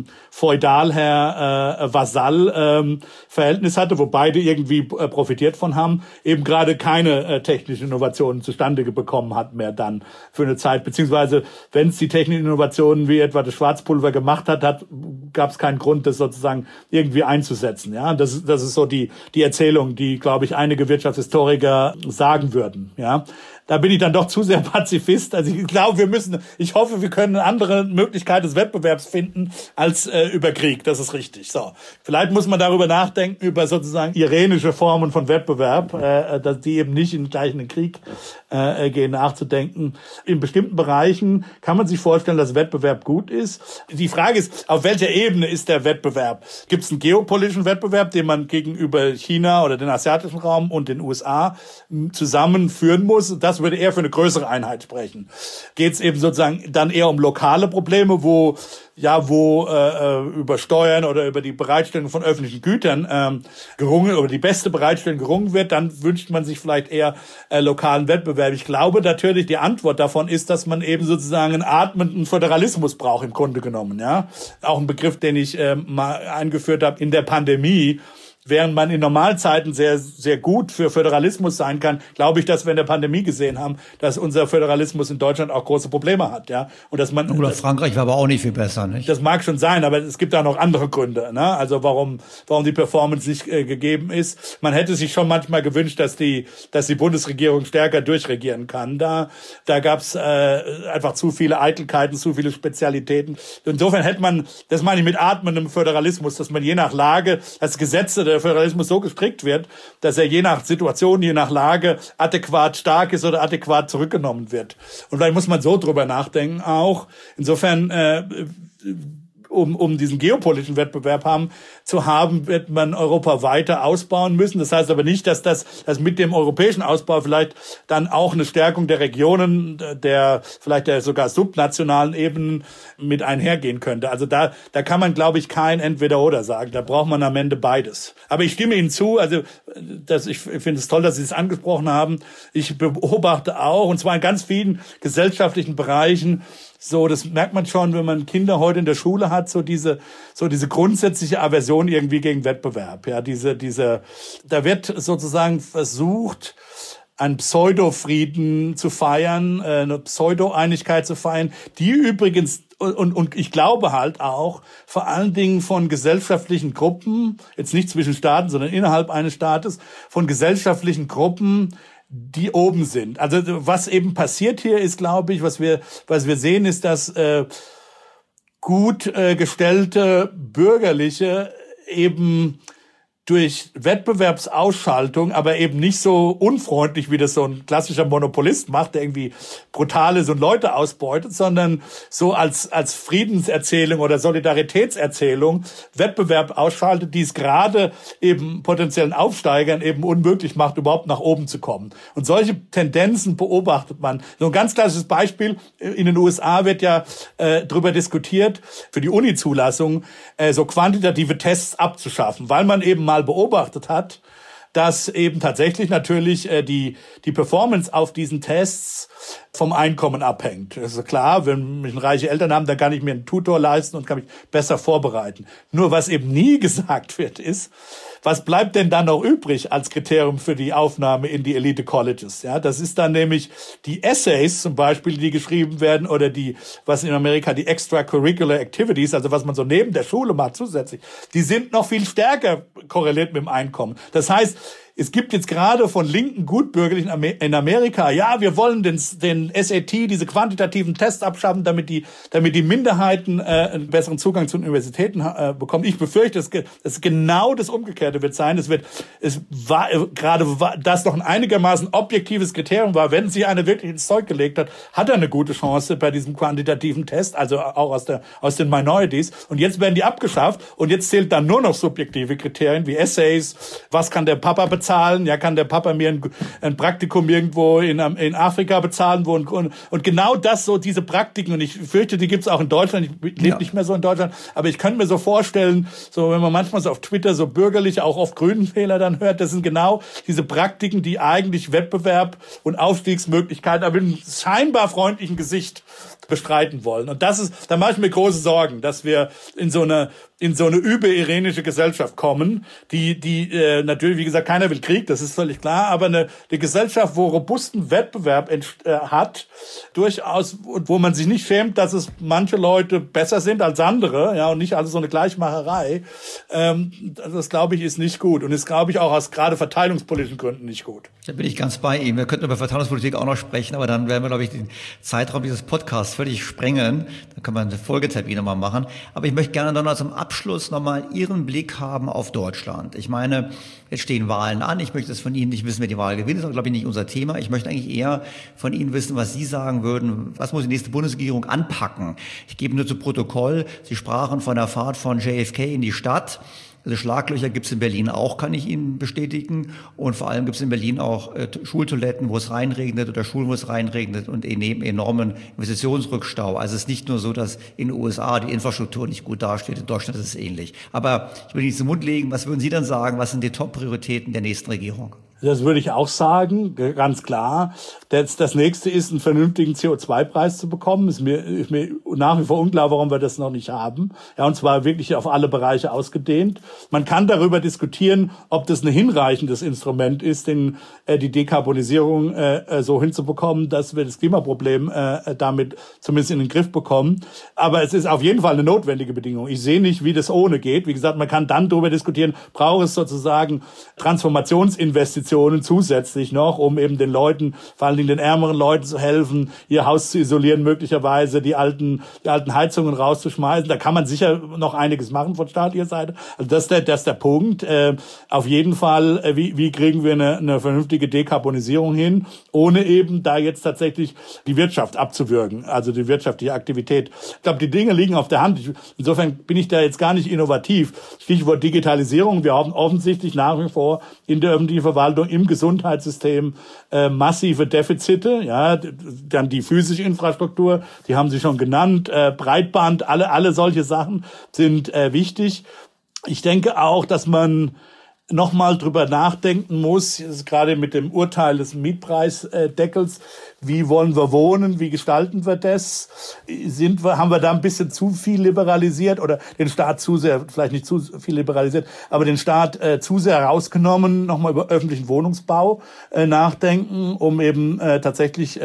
Speaker 6: Feudalherr-Vasall-Verhältnis hatte, wo beide irgendwie profitiert von haben, eben gerade keine technischen Innovationen zustande bekommen hat mehr dann für eine Zeit, beziehungsweise wenn es die technischen Innovationen wie etwa das Schwarzpulver gemacht hat, gab es keinen Grund, das sozusagen irgendwie einzusetzen. Ja, das ist so die Erzählung, die, glaube ich, einige Wirtschaftshistoriker sagen würden. Ja, da bin ich dann doch zu sehr Pazifist. Also ich glaube, ich hoffe, wir können eine andere Möglichkeit des Wettbewerbs finden als über Krieg. Das ist richtig. So, vielleicht muss man darüber nachdenken, über sozusagen irenische Formen von Wettbewerb, dass die eben nicht gleich in den Krieg gehen, nachzudenken. In bestimmten Bereichen kann man sich vorstellen, dass Wettbewerb gut ist. Die Frage ist, auf welcher Ebene ist der Wettbewerb? Gibt es einen geopolitischen Wettbewerb, den man gegenüber China oder den asiatischen Raum und den USA zusammenführen muss? Das würde eher für eine größere Einheit sprechen. Geht es eben sozusagen dann eher um lokale Probleme, wo über Steuern oder über die Bereitstellung von öffentlichen Gütern über die beste Bereitstellung gerungen wird, dann wünscht man sich vielleicht eher lokalen Wettbewerb. Ich glaube natürlich, die Antwort davon ist, dass man eben sozusagen einen atmenden Föderalismus braucht im Grunde genommen. Ja, auch ein Begriff, den ich mal eingeführt habe in der Pandemie. Während man in Normalzeiten sehr, sehr gut für Föderalismus sein kann, glaube ich, dass wir in der Pandemie gesehen haben, dass unser Föderalismus in Deutschland auch große Probleme hat, ja. Und dass man
Speaker 2: oder Frankreich war aber auch nicht viel besser, nicht?
Speaker 6: Das mag schon sein, aber es gibt auch noch andere Gründe, ne? Also warum die Performance nicht gegeben ist. Man hätte sich schon manchmal gewünscht, dass die Bundesregierung stärker durchregieren kann. Da gab's einfach zu viele Eitelkeiten, zu viele Spezialitäten. Insofern hätte man, das meine ich mit atmendem Föderalismus, dass man je nach Lage, als Gesetze der Föderalismus so gestrickt wird, dass er je nach Situation, je nach Lage adäquat stark ist oder adäquat zurückgenommen wird. Und vielleicht muss man so drüber nachdenken auch. Insofern, um diesen geopolitischen Wettbewerb zu haben, wird man Europa weiter ausbauen müssen. Das heißt aber nicht, dass mit dem europäischen Ausbau vielleicht dann auch eine Stärkung der Regionen, vielleicht der sogar subnationalen Ebenen mit einhergehen könnte. Also da kann man, glaube ich, kein Entweder-Oder sagen. Da braucht man am Ende beides. Aber ich stimme Ihnen zu, also ich finde es toll, dass Sie es angesprochen haben. Ich beobachte auch, und zwar in ganz vielen gesellschaftlichen Bereichen, so, das merkt man schon, wenn man Kinder heute in der Schule hat, so diese grundsätzliche Aversion irgendwie gegen Wettbewerb. Ja, da wird sozusagen versucht, einen Pseudo-Frieden zu feiern, eine Pseudo-Einigkeit zu feiern, die übrigens und ich glaube halt auch vor allen Dingen von gesellschaftlichen Gruppen, jetzt nicht zwischen Staaten, sondern innerhalb eines Staates, von gesellschaftlichen Gruppen, die oben sind. Also was eben passiert hier ist, glaube ich, was wir sehen, ist, dass gut gestellte Bürgerliche eben durch Wettbewerbsausschaltung, aber eben nicht so unfreundlich, wie das so ein klassischer Monopolist macht, der irgendwie brutal ist und Leute ausbeutet, sondern so als Friedenserzählung oder Solidaritätserzählung Wettbewerb ausschaltet, die es gerade eben potenziellen Aufsteigern eben unmöglich macht, überhaupt nach oben zu kommen. Und solche Tendenzen beobachtet man. So ein ganz klassisches Beispiel, in den USA wird ja darüber diskutiert, für die Uni-Zulassung so quantitative Tests abzuschaffen, weil man eben mal beobachtet hat, dass eben tatsächlich natürlich die Performance auf diesen Tests vom Einkommen abhängt. Das ist klar, wenn mich reiche Eltern haben, dann kann ich mir einen Tutor leisten und kann mich besser vorbereiten. Nur was eben nie gesagt wird, ist, was bleibt denn dann noch übrig als Kriterium für die Aufnahme in die Elite Colleges? Ja, das ist dann nämlich die Essays zum Beispiel, die geschrieben werden, oder die, was in Amerika die Extracurricular Activities, also was man so neben der Schule macht zusätzlich, die sind noch viel stärker korreliert mit dem Einkommen. Das heißt, es gibt jetzt gerade von linken Gutbürgerlichen in Amerika, ja, wir wollen den SAT, diese quantitativen Tests abschaffen, damit die Minderheiten einen besseren Zugang zu den Universitäten bekommen. Ich befürchte, dass genau das Umgekehrte wird sein. Es war gerade das noch ein einigermaßen objektives Kriterium war, wenn sich einer wirklich ins Zeug gelegt hat, hat er eine gute Chance bei diesem quantitativen Test, also auch aus den Minorities. Und jetzt werden die abgeschafft und jetzt zählt dann nur noch subjektive Kriterien wie Essays, was kann der Papa bezahlen? Ja, kann der Papa mir ein Praktikum irgendwo in Afrika bezahlen? Und genau das, so diese Praktiken, und ich fürchte, die gibt's auch in Deutschland, ich lebe nicht mehr so in Deutschland, aber ich könnte mir so vorstellen, so wenn man manchmal so auf Twitter so bürgerliche, auch oft Grünenfehler dann hört, das sind genau diese Praktiken, die eigentlich Wettbewerb und Aufstiegsmöglichkeiten, aber mit einem scheinbar freundlichen Gesicht bestreiten wollen. Und da mache ich mir große Sorgen, dass wir in so eine überirenische Gesellschaft kommen, die natürlich, wie gesagt, keiner will Krieg, das ist völlig klar, aber eine Gesellschaft, wo robusten Wettbewerb hat, durchaus, und wo man sich nicht schämt, dass es manche Leute besser sind als andere, ja, und nicht alles so eine Gleichmacherei, das glaube ich ist nicht gut und ist, glaube ich, auch aus gerade verteilungspolitischen Gründen nicht gut.
Speaker 2: Da bin ich ganz bei Ihnen. Wir könnten über Verteilungspolitik auch noch sprechen, aber dann werden wir, glaube ich, den Zeitraum dieses Podcasts völlig sprengen. Da können wir eine Folgetermin nochmal machen. Aber ich möchte gerne dann noch zum Abschluss nochmal Ihren Blick haben auf Deutschland. Ich meine, jetzt stehen Wahlen an. Ich möchte es von Ihnen nicht wissen, wer die Wahl gewinnt. Das ist, glaube ich, nicht unser Thema. Ich möchte eigentlich eher von Ihnen wissen, was Sie sagen würden. Was muss die nächste Bundesregierung anpacken? Ich gebe nur zu Protokoll. Sie sprachen von der Fahrt von JFK in die Stadt. Also Schlaglöcher gibt es in Berlin auch, kann ich Ihnen bestätigen. Und vor allem gibt es in Berlin auch Schultoiletten, wo es reinregnet, oder Schulen, wo es reinregnet, und neben enormen Investitionsrückstau. Also es ist nicht nur so, dass in den USA die Infrastruktur nicht gut dasteht. In Deutschland ist es ähnlich. Aber ich will nichts im Mund legen. Was würden Sie dann sagen? Was sind die Top-Prioritäten der nächsten Regierung?
Speaker 6: Das würde ich auch sagen, ganz klar. Das nächste ist, einen vernünftigen CO2-Preis zu bekommen. Ist mir nach wie vor unklar, warum wir das noch nicht haben. Ja, und zwar wirklich auf alle Bereiche ausgedehnt. Man kann darüber diskutieren, ob das ein hinreichendes Instrument ist, die Dekarbonisierung so hinzubekommen, dass wir das Klimaproblem damit zumindest in den Griff bekommen. Aber es ist auf jeden Fall eine notwendige Bedingung. Ich sehe nicht, wie das ohne geht. Wie gesagt, man kann dann darüber diskutieren, braucht es sozusagen Transformationsinvestitionen zusätzlich noch, um eben den Leuten, vor allen Dingen den ärmeren Leuten zu helfen, ihr Haus zu isolieren, möglicherweise die alten Heizungen rauszuschmeißen. Da kann man sicher noch einiges machen von staatlicher Seite. Also das ist der Punkt. Auf jeden Fall, wie kriegen wir eine vernünftige Dekarbonisierung hin, ohne eben da jetzt tatsächlich die Wirtschaft abzuwürgen, also die wirtschaftliche Aktivität. Ich glaube, die Dinge liegen auf der Hand. Insofern bin ich da jetzt gar nicht innovativ. Stichwort Digitalisierung. Wir haben offensichtlich nach wie vor in der öffentlichen Verwaltung im Gesundheitssystem massive Defizite, ja, dann die physische Infrastruktur, die haben Sie schon genannt, Breitband, alle solche Sachen sind wichtig. Ich denke auch, dass man nochmal drüber nachdenken muss, gerade mit dem Urteil des Mietpreisdeckels, wie wollen wir wohnen, wie gestalten wir das? Haben wir da ein bisschen zu viel liberalisiert oder den Staat zu sehr, vielleicht nicht zu viel liberalisiert, aber den Staat zu sehr rausgenommen, nochmal über öffentlichen Wohnungsbau nachdenken, um eben tatsächlich,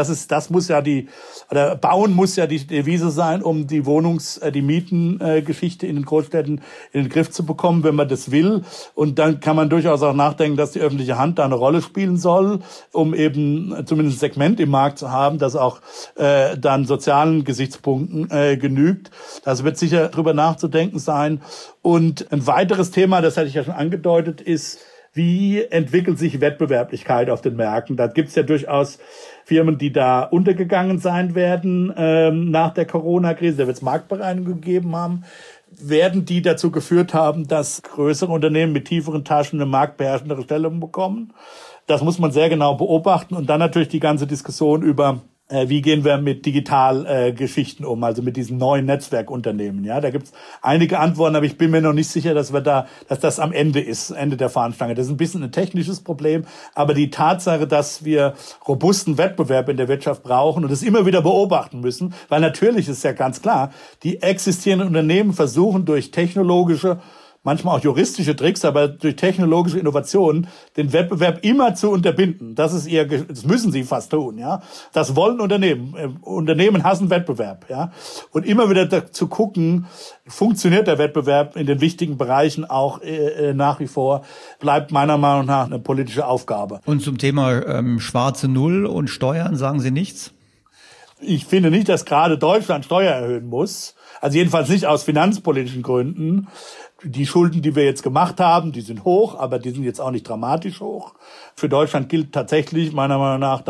Speaker 6: Bauen muss ja die Devise sein, um die die Mietengeschichte in den Großstädten in den Griff zu bekommen, wenn man das will. Und dann kann man durchaus auch nachdenken, dass die öffentliche Hand da eine Rolle spielen soll, um eben zumindest Segment im Markt zu haben, das auch dann sozialen Gesichtspunkten genügt. Das wird sicher drüber nachzudenken sein. Und ein weiteres Thema, das hatte ich ja schon angedeutet, ist, wie entwickelt sich Wettbewerblichkeit auf den Märkten? Da gibt's ja durchaus Firmen, die da untergegangen sein werden nach der Corona-Krise. Da wird es Marktbereinigung gegeben haben. Werden die dazu geführt haben, dass größere Unternehmen mit tieferen Taschen eine marktbeherrschendere Stellung bekommen? Das muss man sehr genau beobachten. Und dann natürlich die ganze Diskussion über, wie gehen wir mit Digitalgeschichten um, also mit diesen neuen Netzwerkunternehmen. Ja, da gibt's einige Antworten, aber ich bin mir noch nicht sicher, dass das am Ende ist, Ende der Fahnenstange. Das ist ein bisschen ein technisches Problem, aber die Tatsache, dass wir robusten Wettbewerb in der Wirtschaft brauchen und das immer wieder beobachten müssen, weil natürlich ist ja ganz klar, die existierenden Unternehmen versuchen durch technologische, manchmal auch juristische Tricks, aber durch technologische Innovationen den Wettbewerb immer zu unterbinden. Das müssen sie fast tun, ja. Das wollen Unternehmen. Unternehmen hassen Wettbewerb, ja. Und immer wieder zu gucken, funktioniert der Wettbewerb in den wichtigen Bereichen auch nach wie vor, bleibt meiner Meinung nach eine politische Aufgabe.
Speaker 2: Und zum Thema schwarze Null und Steuern sagen Sie nichts?
Speaker 6: Ich finde nicht, dass gerade Deutschland Steuer erhöhen muss. Also jedenfalls nicht aus finanzpolitischen Gründen. Die Schulden, die wir jetzt gemacht haben, die sind hoch, aber die sind jetzt auch nicht dramatisch hoch. Für Deutschland gilt tatsächlich meiner Meinung nach,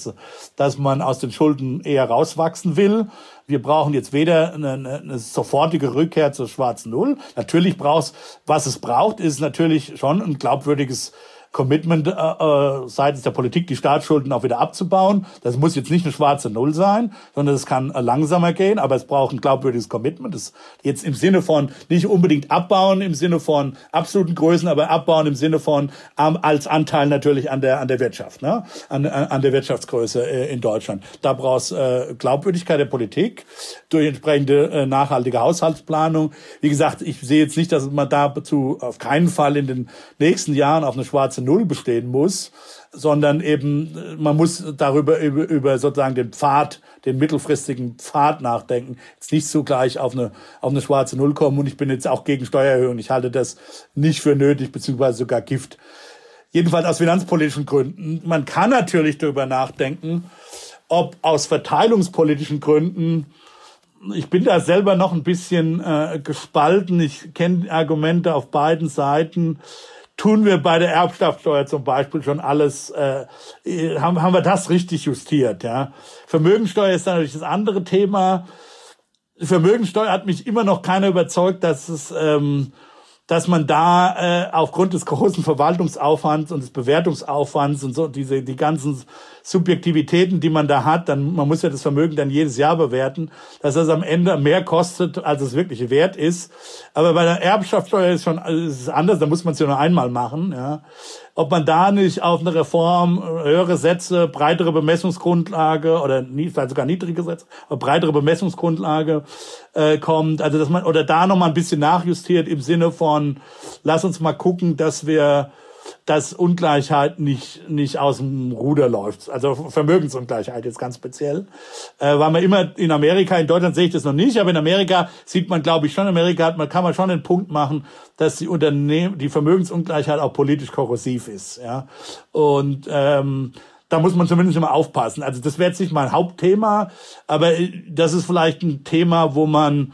Speaker 6: dass man aus den Schulden eher rauswachsen will. Wir brauchen jetzt weder eine sofortige Rückkehr zur schwarzen Null. Natürlich was es braucht, ist natürlich schon ein glaubwürdiges Commitment seitens der Politik, die Staatsschulden auch wieder abzubauen. Das muss jetzt nicht eine schwarze Null sein, sondern es kann langsamer gehen, aber es braucht ein glaubwürdiges Commitment. Das jetzt im Sinne von nicht unbedingt abbauen, im Sinne von absoluten Größen, aber abbauen im Sinne von als Anteil natürlich an der Wirtschaft, ne? An der Wirtschaftsgröße in Deutschland. Da braucht es Glaubwürdigkeit der Politik durch entsprechende nachhaltige Haushaltsplanung. Wie gesagt, ich sehe jetzt nicht, dass man dazu auf keinen Fall in den nächsten Jahren auf eine schwarze Null bestehen muss, sondern eben man muss darüber über sozusagen den mittelfristigen Pfad nachdenken. Jetzt nicht zugleich auf eine schwarze Null kommen, und ich bin jetzt auch gegen Steuererhöhungen. Ich halte das nicht für nötig, beziehungsweise sogar Gift. Jedenfalls aus finanzpolitischen Gründen. Man kann natürlich darüber nachdenken, ob aus verteilungspolitischen Gründen. Ich bin da selber noch ein bisschen gespalten. Ich kenne Argumente auf beiden Seiten. Tun wir bei der Erbschaftssteuer zum Beispiel schon alles, haben wir das richtig justiert, ja? Vermögensteuer ist natürlich das andere Thema. Vermögensteuer hat mich immer noch keiner überzeugt, dass man da aufgrund des großen Verwaltungsaufwands und des Bewertungsaufwands und so die ganzen Subjektivitäten, die man da hat, man muss ja das Vermögen dann jedes Jahr bewerten, dass das am Ende mehr kostet, als es wirklich wert ist. Aber bei der Erbschaftssteuer ist es anders, da muss man es ja nur einmal machen, ja. Ob man da nicht auf eine Reform, höhere Sätze, breitere Bemessungsgrundlage oder vielleicht sogar niedrige Sätze, aber breitere Bemessungsgrundlage kommt, also dass man oder da noch mal ein bisschen nachjustiert im Sinne von, lass uns mal gucken, dass Ungleichheit nicht aus dem Ruder läuft. Also Vermögensungleichheit jetzt ganz speziell. Weil man immer in Amerika, in Deutschland sehe ich das noch nicht, aber in Amerika sieht man, glaube ich, schon, kann man schon den Punkt machen, dass die Vermögensungleichheit auch politisch korrosiv ist. Ja. Und da muss man zumindest immer aufpassen. Also das wäre jetzt nicht mein Hauptthema, aber das ist vielleicht ein Thema, wo man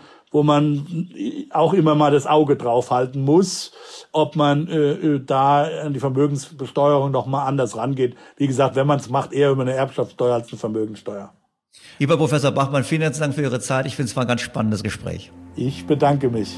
Speaker 6: auch immer mal das Auge drauf halten muss, ob man da an die Vermögensbesteuerung noch mal anders rangeht. Wie gesagt, wenn man es macht, eher über eine Erbschaftssteuer als eine Vermögenssteuer.
Speaker 2: Lieber Professor Bachmann, vielen herzlichen Dank für Ihre Zeit. Ich finde es war ein ganz spannendes Gespräch.
Speaker 6: Ich bedanke mich.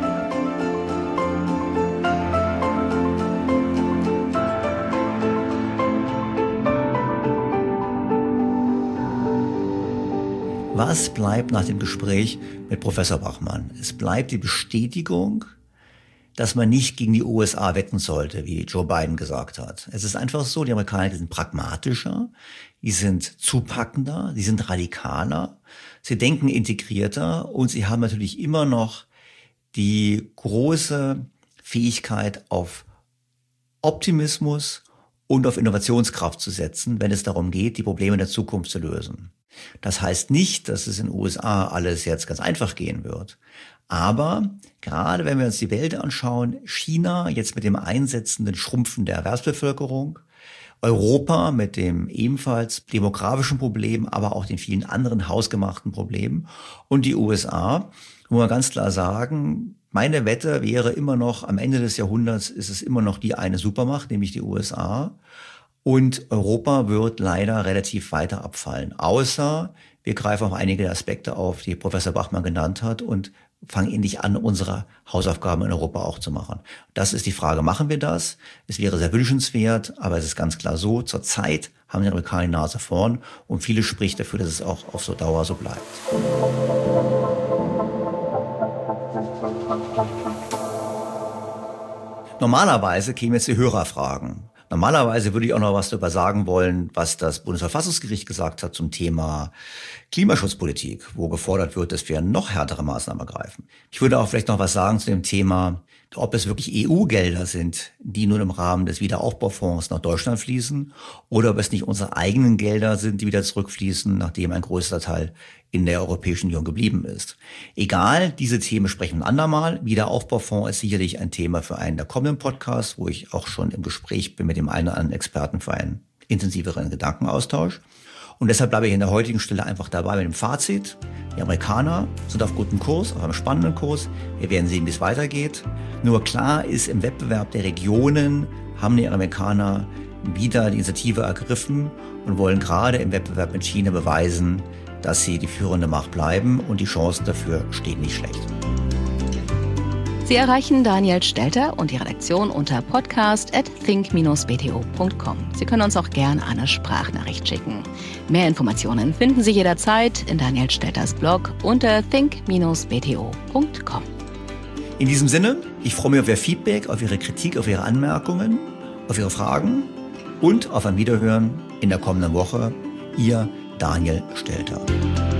Speaker 2: Was bleibt nach dem Gespräch mit Professor Bachmann? Es bleibt die Bestätigung, dass man nicht gegen die USA wetten sollte, wie Joe Biden gesagt hat. Es ist einfach so, die Amerikaner, die sind pragmatischer, die sind zupackender, die sind radikaler, sie denken integrierter und sie haben natürlich immer noch die große Fähigkeit, auf Optimismus und auf Innovationskraft zu setzen, wenn es darum geht, die Probleme der Zukunft zu lösen. Das heißt nicht, dass es in den USA alles jetzt ganz einfach gehen wird. Aber gerade wenn wir uns die Welt anschauen, China jetzt mit dem einsetzenden Schrumpfen der Erwerbsbevölkerung Europa mit dem ebenfalls demografischen Problem, aber auch den vielen anderen hausgemachten Problemen und die USA, wo man ganz klar sagen, meine Wette wäre immer noch, am Ende des Jahrhunderts ist es immer noch die eine Supermacht, nämlich die USA. Und Europa wird leider relativ weiter abfallen, außer wir greifen auch einige der Aspekte auf, die Professor Bachmann genannt hat und fangen endlich an, unsere Hausaufgaben in Europa auch zu machen. Das ist die Frage, machen wir das? Es wäre sehr wünschenswert, aber es ist ganz klar so, zurzeit haben die Amerikaner die Nase vorn und vieles spricht dafür, dass es auch auf so Dauer so bleibt. Normalerweise kämen jetzt die Hörerfragen. Normalerweise würde ich auch noch was darüber sagen wollen, was das Bundesverfassungsgericht gesagt hat zum Thema Klimaschutzpolitik, wo gefordert wird, dass wir noch härtere Maßnahmen ergreifen. Ich würde auch vielleicht noch was sagen zu dem Thema, ob es wirklich EU-Gelder sind, die nun im Rahmen des Wiederaufbaufonds nach Deutschland fließen, oder ob es nicht unsere eigenen Gelder sind, die wieder zurückfließen, nachdem ein größter Teil in der Europäischen Union geblieben ist. Egal, diese Themen sprechen wir ein andermal. Wiederaufbaufonds ist sicherlich ein Thema für einen der kommenden Podcasts, wo ich auch schon im Gespräch bin mit dem einen oder anderen Experten für einen intensiveren Gedankenaustausch. Und deshalb bleibe ich in der heutigen Stelle einfach dabei mit dem Fazit. Die Amerikaner sind auf gutem Kurs, auf einem spannenden Kurs. Wir werden sehen, wie es weitergeht. Nur klar ist, im Wettbewerb der Regionen haben die Amerikaner wieder die Initiative ergriffen und wollen gerade im Wettbewerb mit China beweisen, dass sie die führende Macht bleiben und die Chancen dafür stehen nicht schlecht.
Speaker 1: Sie erreichen Daniel Stelter und die Redaktion unter podcast@think-bto.com. Sie können uns auch gern eine Sprachnachricht schicken. Mehr Informationen finden Sie jederzeit in Daniel Stelters Blog unter think-bto.com.
Speaker 2: In diesem Sinne, ich freue mich auf Ihr Feedback, auf Ihre Kritik, auf Ihre Anmerkungen, auf Ihre Fragen und auf ein Wiederhören in der kommenden Woche. Ihr Daniel Stelter.